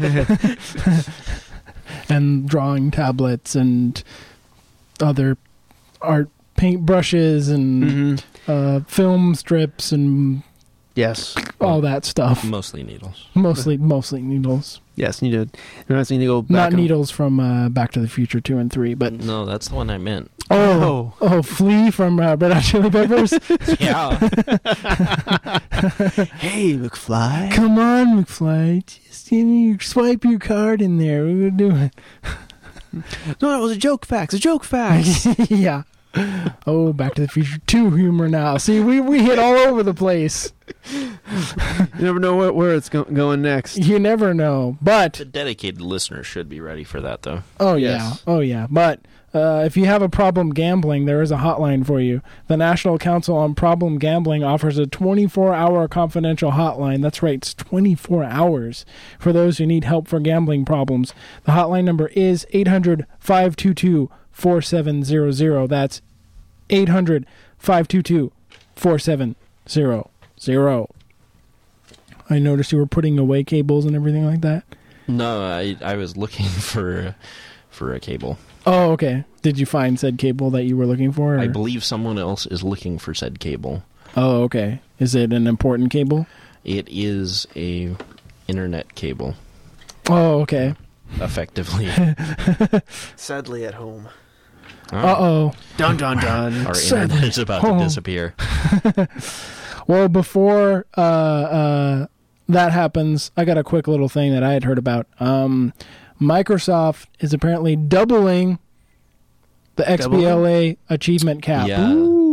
[SPEAKER 8] And drawing tablets and other art paint brushes and film strips and...
[SPEAKER 9] Yes.
[SPEAKER 8] All that stuff.
[SPEAKER 10] Mostly needles.
[SPEAKER 8] Mostly needles.
[SPEAKER 9] Yes, you need to go back.
[SPEAKER 8] Not needles from Back to the Future 2 and 3, but...
[SPEAKER 10] No, that's the one I meant.
[SPEAKER 8] Oh, Flea from Red Hot Chili Peppers?
[SPEAKER 10] Yeah.
[SPEAKER 9] Hey, McFly.
[SPEAKER 8] Come on, McFly. Just swipe your card in there. We're going to do it.
[SPEAKER 9] No, it was a joke fax.
[SPEAKER 8] Yeah. Oh, Back to the Future 2 humor now. See, we hit all over the place.
[SPEAKER 9] You never know where it's going next.
[SPEAKER 8] You never know, but...
[SPEAKER 10] The dedicated listener should be ready for that, though.
[SPEAKER 8] Oh,
[SPEAKER 9] yes.
[SPEAKER 8] Yeah. Oh, yeah. But if you have a problem gambling, there is a hotline for you. The National Council on Problem Gambling offers a 24-hour confidential hotline. That's right, it's 24 hours for those who need help for gambling problems. The hotline number is 800-522-4700. That's 800-522-4700. I noticed you were putting away cables and everything like that.
[SPEAKER 10] No, I was looking for a cable.
[SPEAKER 8] Oh, okay. Did you find said cable that you were looking for? Or?
[SPEAKER 10] I believe someone else is looking for said cable.
[SPEAKER 8] Oh, okay. Is it an important cable?
[SPEAKER 10] It is a internet cable.
[SPEAKER 8] Oh, okay.
[SPEAKER 10] Effectively.
[SPEAKER 9] Sadly at home.
[SPEAKER 8] Uh-oh.
[SPEAKER 9] Dun, dun, dun.
[SPEAKER 10] Our internet is about to disappear.
[SPEAKER 8] Well, before that happens, I got a quick little thing that I had heard about. Microsoft is apparently doubling the XBLA achievement cap.
[SPEAKER 10] Yeah.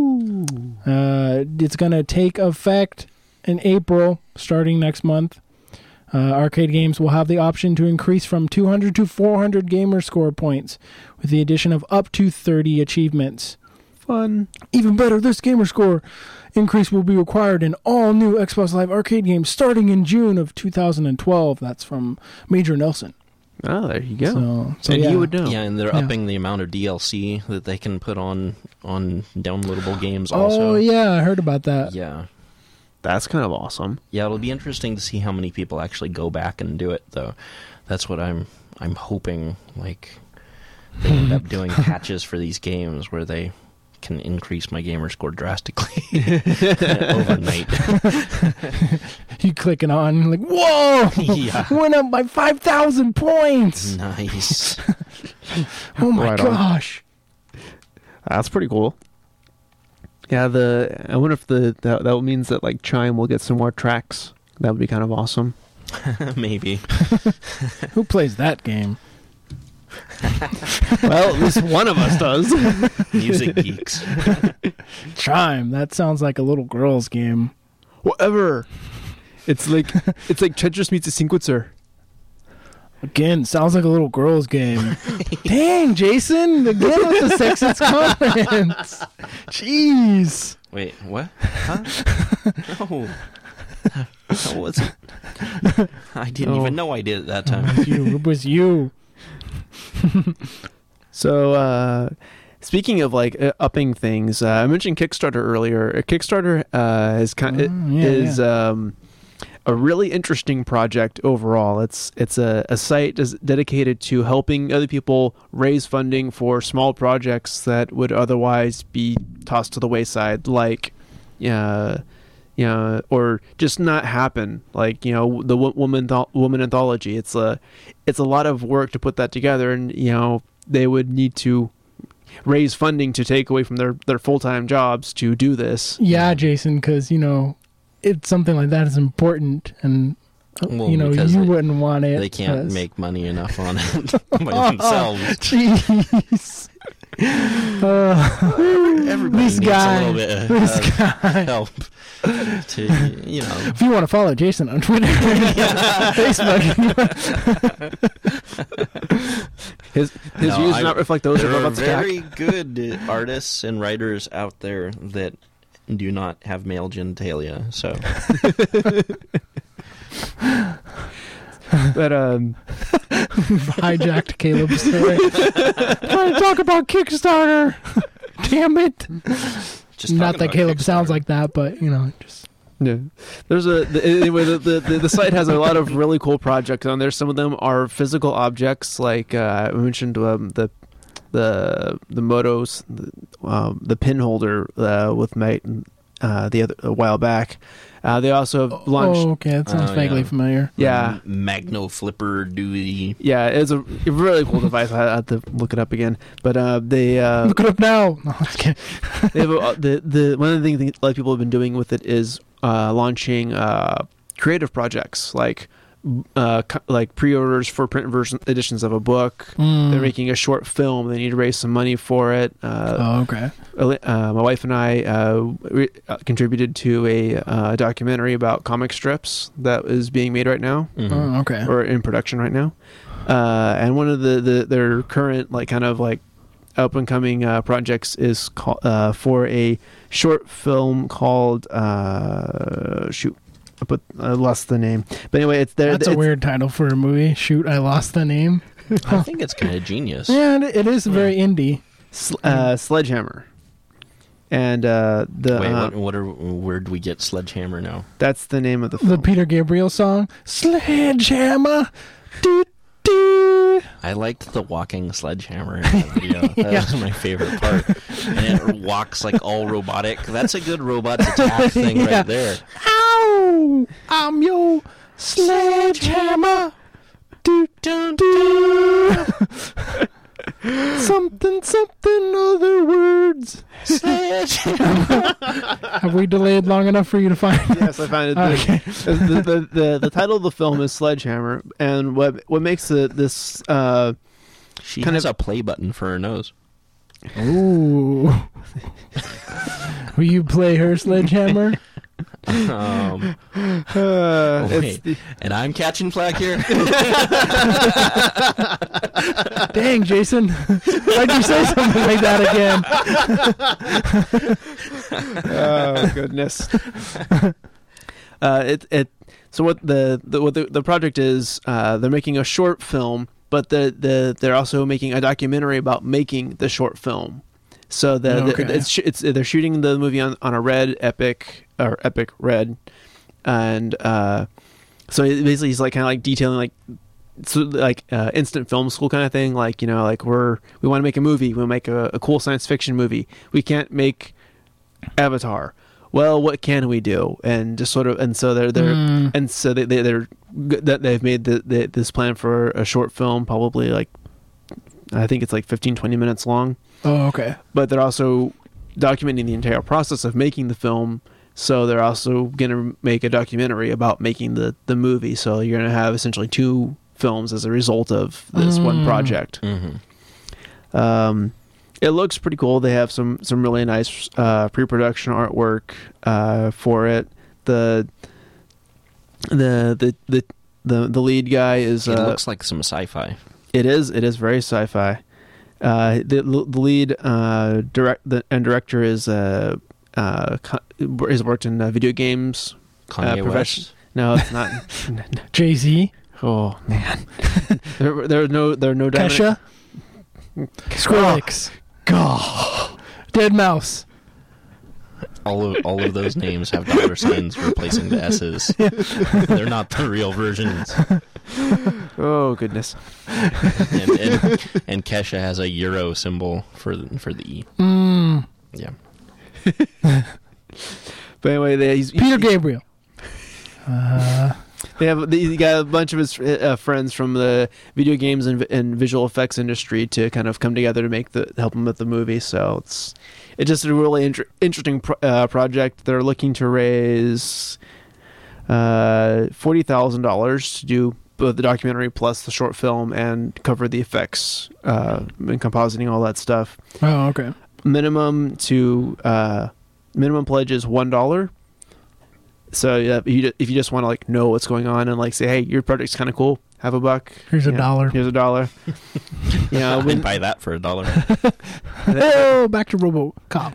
[SPEAKER 8] It's going to take effect in April, starting next month. Arcade games will have the option to increase from 200 to 400 gamer score points with the addition of up to 30 achievements.
[SPEAKER 9] Fun.
[SPEAKER 8] Even better, this gamer score increase will be required in all new Xbox Live Arcade games starting in June of 2012. That's from Major Nelson.
[SPEAKER 9] Oh, there you go.
[SPEAKER 8] So
[SPEAKER 9] and
[SPEAKER 8] yeah.
[SPEAKER 9] you would know.
[SPEAKER 10] Yeah, and they're upping the amount of DLC that they can put on downloadable games also.
[SPEAKER 8] Oh, yeah, I heard about that.
[SPEAKER 10] Yeah.
[SPEAKER 9] That's kind of awesome.
[SPEAKER 10] Yeah, it'll be interesting to see how many people actually go back and do it, though. That's what I'm hoping, like, they end up doing patches for these games where they can increase my gamer score drastically overnight.
[SPEAKER 8] You clicking on, like, whoa!
[SPEAKER 10] Yeah.
[SPEAKER 8] Went up by 5,000 points!
[SPEAKER 10] Nice.
[SPEAKER 8] Oh my
[SPEAKER 9] Right
[SPEAKER 8] gosh.
[SPEAKER 9] That's pretty cool. Yeah, I wonder if that means that like Chime will get some more tracks. That would be kind of awesome.
[SPEAKER 10] Maybe.
[SPEAKER 8] Who plays that game?
[SPEAKER 9] Well, at least one of us does.
[SPEAKER 10] Music geeks.
[SPEAKER 8] Chime. That sounds like a little girl's game.
[SPEAKER 9] Whatever. It's like Tetris meets a sequencer.
[SPEAKER 8] Again, sounds like a little girl's game. Dang, Jason! Again with the sexist comments. Jeez.
[SPEAKER 10] Wait, what? Huh? No. How was it? I didn't even know I did it that time.
[SPEAKER 8] It was you.
[SPEAKER 9] So, speaking of like upping things, I mentioned Kickstarter earlier. Kickstarter is a really interesting project overall. It's a site dedicated to helping other people raise funding for small projects that would otherwise be tossed to the wayside, like or just not happen. Like the woman anthology. It's a lot of work to put that together, and they would need to raise funding to take away from their full-time jobs to do this.
[SPEAKER 8] Yeah, Jason, because it's something like that is important, and you wouldn't want it.
[SPEAKER 10] They can't make money enough on it by themselves.
[SPEAKER 8] Jeez.
[SPEAKER 10] Everybody
[SPEAKER 8] this
[SPEAKER 10] needs
[SPEAKER 8] guy,
[SPEAKER 10] a little bit of help.
[SPEAKER 8] If you want to follow Jason on Twitter, Facebook,
[SPEAKER 9] his views do not reflect those of Robots Attack.
[SPEAKER 10] There are very good artists and writers out there that do not have male genitalia, so.
[SPEAKER 9] But
[SPEAKER 8] hijacked Caleb's story. Trying to talk about Kickstarter. Damn it!
[SPEAKER 10] Just
[SPEAKER 8] not that Caleb sounds like that, but just.
[SPEAKER 9] Yeah, there's anyway. The site has a lot of really cool projects on there. Some of them are physical objects, like I mentioned the Motos, the pin holder with Mate a while back. They also have launched.
[SPEAKER 8] Oh, okay, that sounds vaguely familiar.
[SPEAKER 9] Yeah,
[SPEAKER 10] Magno Flipper Duty.
[SPEAKER 9] Yeah, it's a really cool device. I have to look it up again, but they
[SPEAKER 8] look it up now. No, I'm just kidding.
[SPEAKER 9] They have one of the things a lot of people have been doing with it is launching creative projects like pre-orders for print version editions of a book. They're making a short film. They need to raise some money for it.
[SPEAKER 8] Okay.
[SPEAKER 9] My wife and I contributed to a documentary about comic strips that is being made right now.
[SPEAKER 8] Oh, okay.
[SPEAKER 9] Or in production right now. And one of their current up and coming projects is for a short film called I lost the name. But anyway, it's there.
[SPEAKER 8] That's a weird title for a movie. Shoot, I lost the name.
[SPEAKER 10] I think it's kind of genius.
[SPEAKER 8] Yeah, it is very indie.
[SPEAKER 9] Sledgehammer. And
[SPEAKER 10] where do we get Sledgehammer now?
[SPEAKER 9] That's the name of the film.
[SPEAKER 8] The Peter Gabriel song, Sledgehammer. Do, do.
[SPEAKER 10] I liked the walking sledgehammer in that video. That was my favorite part. And it walks like all robotic. That's a good robots attack thing right there.
[SPEAKER 8] Ow! I'm your sledgehammer. Do, do, do. Something, other words. Sledgehammer. Have we delayed long enough for you to find it?
[SPEAKER 9] Yes, I found it.
[SPEAKER 8] Okay.
[SPEAKER 9] The title of the film is Sledgehammer, and what makes this
[SPEAKER 10] she has a play button for her nose.
[SPEAKER 8] Ooh. Will you play her sledgehammer?
[SPEAKER 10] Wait, and I'm catching flack here.
[SPEAKER 8] Dang, Jason! Why'd you say something like that again?
[SPEAKER 9] Oh goodness! So what the project is? They're making a short film, but they're also making a documentary about making the short film. So they're shooting the movie on a Red Epic Red, and so basically he's like kind of like detailing instant film school kind of thing. Like, we want to make a movie, we want to make a cool science fiction movie. We can't make Avatar. Well, what can we do? And just sort of, and so they've made this plan for a short film, probably like, I think it's like 15-20 minutes long.
[SPEAKER 8] Oh, okay.
[SPEAKER 9] But they're also documenting the entire process of making the film, so they're also going to make a documentary about making the movie. So you're going to have essentially 2 films as a result of this one project.
[SPEAKER 10] Mm-hmm.
[SPEAKER 9] It looks pretty cool. They have some really nice pre-production artwork for it. The lead guy is.
[SPEAKER 10] It looks like some sci-fi.
[SPEAKER 9] It is very sci-fi. The lead director is has worked in video games.
[SPEAKER 10] Kanye West?
[SPEAKER 9] No, it's not.
[SPEAKER 8] Jay-Z.
[SPEAKER 9] Oh man, there are no
[SPEAKER 8] Kesha. Skrillex. God. Dead Mouse.
[SPEAKER 10] All of those names have dollar signs replacing the S's. They're not the real versions.
[SPEAKER 9] Oh goodness!
[SPEAKER 10] and Kesha has a euro symbol for the E. Yeah.
[SPEAKER 9] But anyway,
[SPEAKER 8] Peter Gabriel.
[SPEAKER 9] He got a bunch of his friends from the video games and visual effects industry to kind of come together to help him with the movie. So it's just a really interesting project. They're looking to raise $40,000 to do both the documentary plus the short film and cover the effects and compositing, all that stuff.
[SPEAKER 8] Oh, okay.
[SPEAKER 9] Minimum pledge is $1. So if you just want to know what's going on and say, hey, your project's kind of cool, have $1.
[SPEAKER 8] Here's $1.
[SPEAKER 9] Here's $1.
[SPEAKER 10] I'd buy that for $1.
[SPEAKER 8] Oh, back to RoboCop.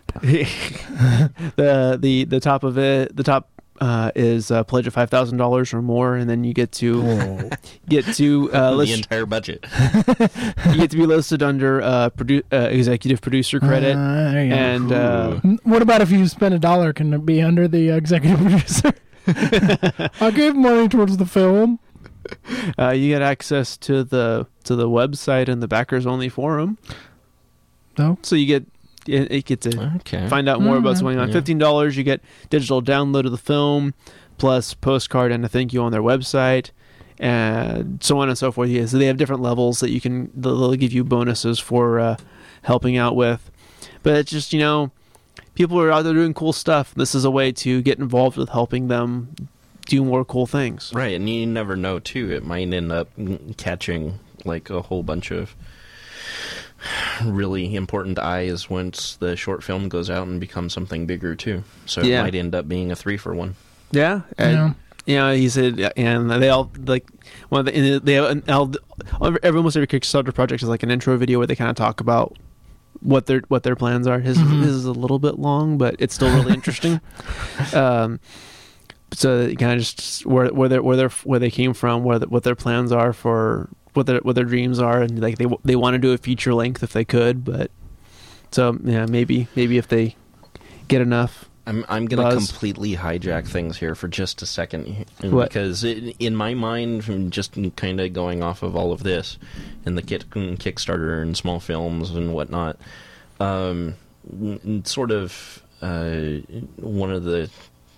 [SPEAKER 9] The top of it, is a pledge of $5,000 or more, and then you get to
[SPEAKER 10] the entire budget.
[SPEAKER 8] You
[SPEAKER 9] get to be listed under executive producer credit. And
[SPEAKER 8] what about if you spend $1? Can it be under the executive producer? I gave money towards the film.
[SPEAKER 9] You get access to the website and the backers only forum.
[SPEAKER 8] No,
[SPEAKER 9] so you get to find out more about what's going on. Yeah. $15, you get digital download of the film, plus postcard and a thank you on their website, and so on and so forth. Yeah, so they have different levels that they'll give you bonuses for helping out with. But it's just, people are out there doing cool stuff. This is a way to get involved with helping them do more cool things.
[SPEAKER 10] Right, and you never know, too. It might end up catching a whole bunch of really important eyes once the short film goes out and becomes something bigger too. So it might end up being a 3-for-1.
[SPEAKER 9] Yeah. And, he said, and they all almost every Kickstarter project is like an intro video where they kind of talk about what their plans are. His is a little bit long, but it's still really interesting. So kind of just where they came from, what their plans are for. What their dreams are, and they want to do a feature length if they could, but so maybe if they get enough
[SPEAKER 10] I'm going to completely hijack things here for just a second.
[SPEAKER 9] What?
[SPEAKER 10] Because in my mind, from just kind of going off of all of this and the Kickstarter and small films and whatnot, sort of one of the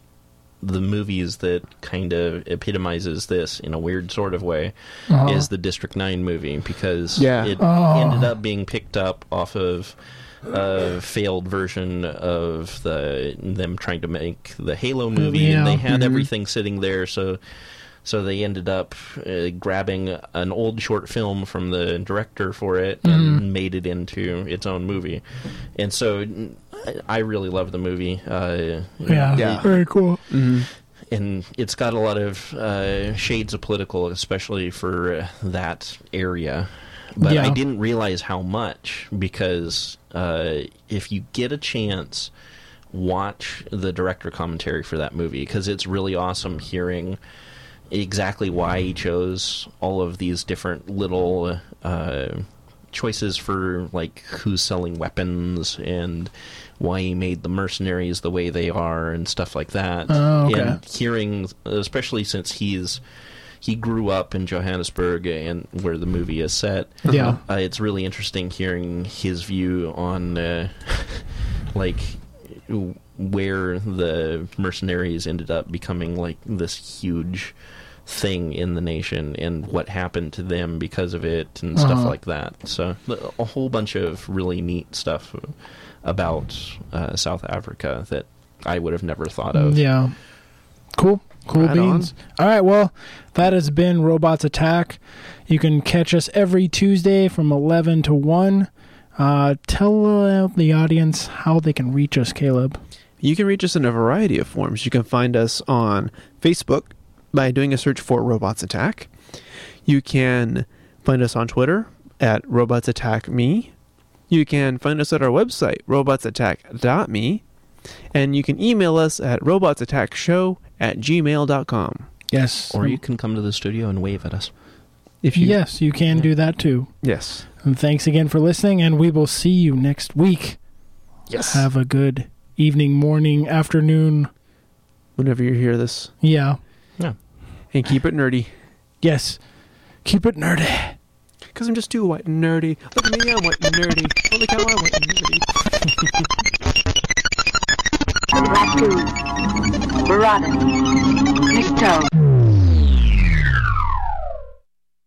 [SPEAKER 10] movies that kind of epitomizes this in a weird sort of way is the District 9 movie, because it ended up being picked up off of a failed version of them trying to make the Halo movie, and they had everything sitting there, so they ended up grabbing an old short film from the director for it and made it into its own movie. And so I really love the movie.
[SPEAKER 8] Very cool.
[SPEAKER 9] Mm-hmm.
[SPEAKER 10] And it's got a lot of shades of political, especially for that area. But I didn't realize how much, because if you get a chance, watch the director commentary for that movie, because it's really awesome hearing exactly why he chose all of these different little choices for, like, who's selling weapons and why he made the mercenaries the way they are and stuff like that. And hearing, especially since he grew up in Johannesburg and where the movie is set. It's really interesting hearing his view on like where the mercenaries ended up becoming like this huge thing in the nation and what happened to them because of it and stuff like that. So a whole bunch of really neat stuff about South Africa that I would have never thought of.
[SPEAKER 8] Yeah. Cool beans. All right, well, that has been Robots Attack. You can catch us every Tuesday from 11 to 1. Tell the audience how they can reach us, Caleb.
[SPEAKER 9] You can reach us in a variety of forms. You can find us on Facebook by doing a search for Robots Attack. You can find us on Twitter at RobotsAttackMe. You can find us at our website, robotsattack.me. And you can email us at robotsattackshow@gmail.com.
[SPEAKER 8] Yes.
[SPEAKER 10] Or you can come to the studio and wave at us.
[SPEAKER 8] Yes, you can do that too.
[SPEAKER 9] Yes.
[SPEAKER 8] And thanks again for listening, and we will see you next week.
[SPEAKER 9] Yes.
[SPEAKER 8] Have a good evening, morning, afternoon.
[SPEAKER 9] Whenever you hear this.
[SPEAKER 8] Yeah.
[SPEAKER 9] And keep it nerdy.
[SPEAKER 8] Yes. Keep it nerdy.
[SPEAKER 9] Because I'm just too white and nerdy. Look at me, I'm white and nerdy. Holy cow, I'm white and nerdy.
[SPEAKER 11] Raccoon, Marauders, Nikto.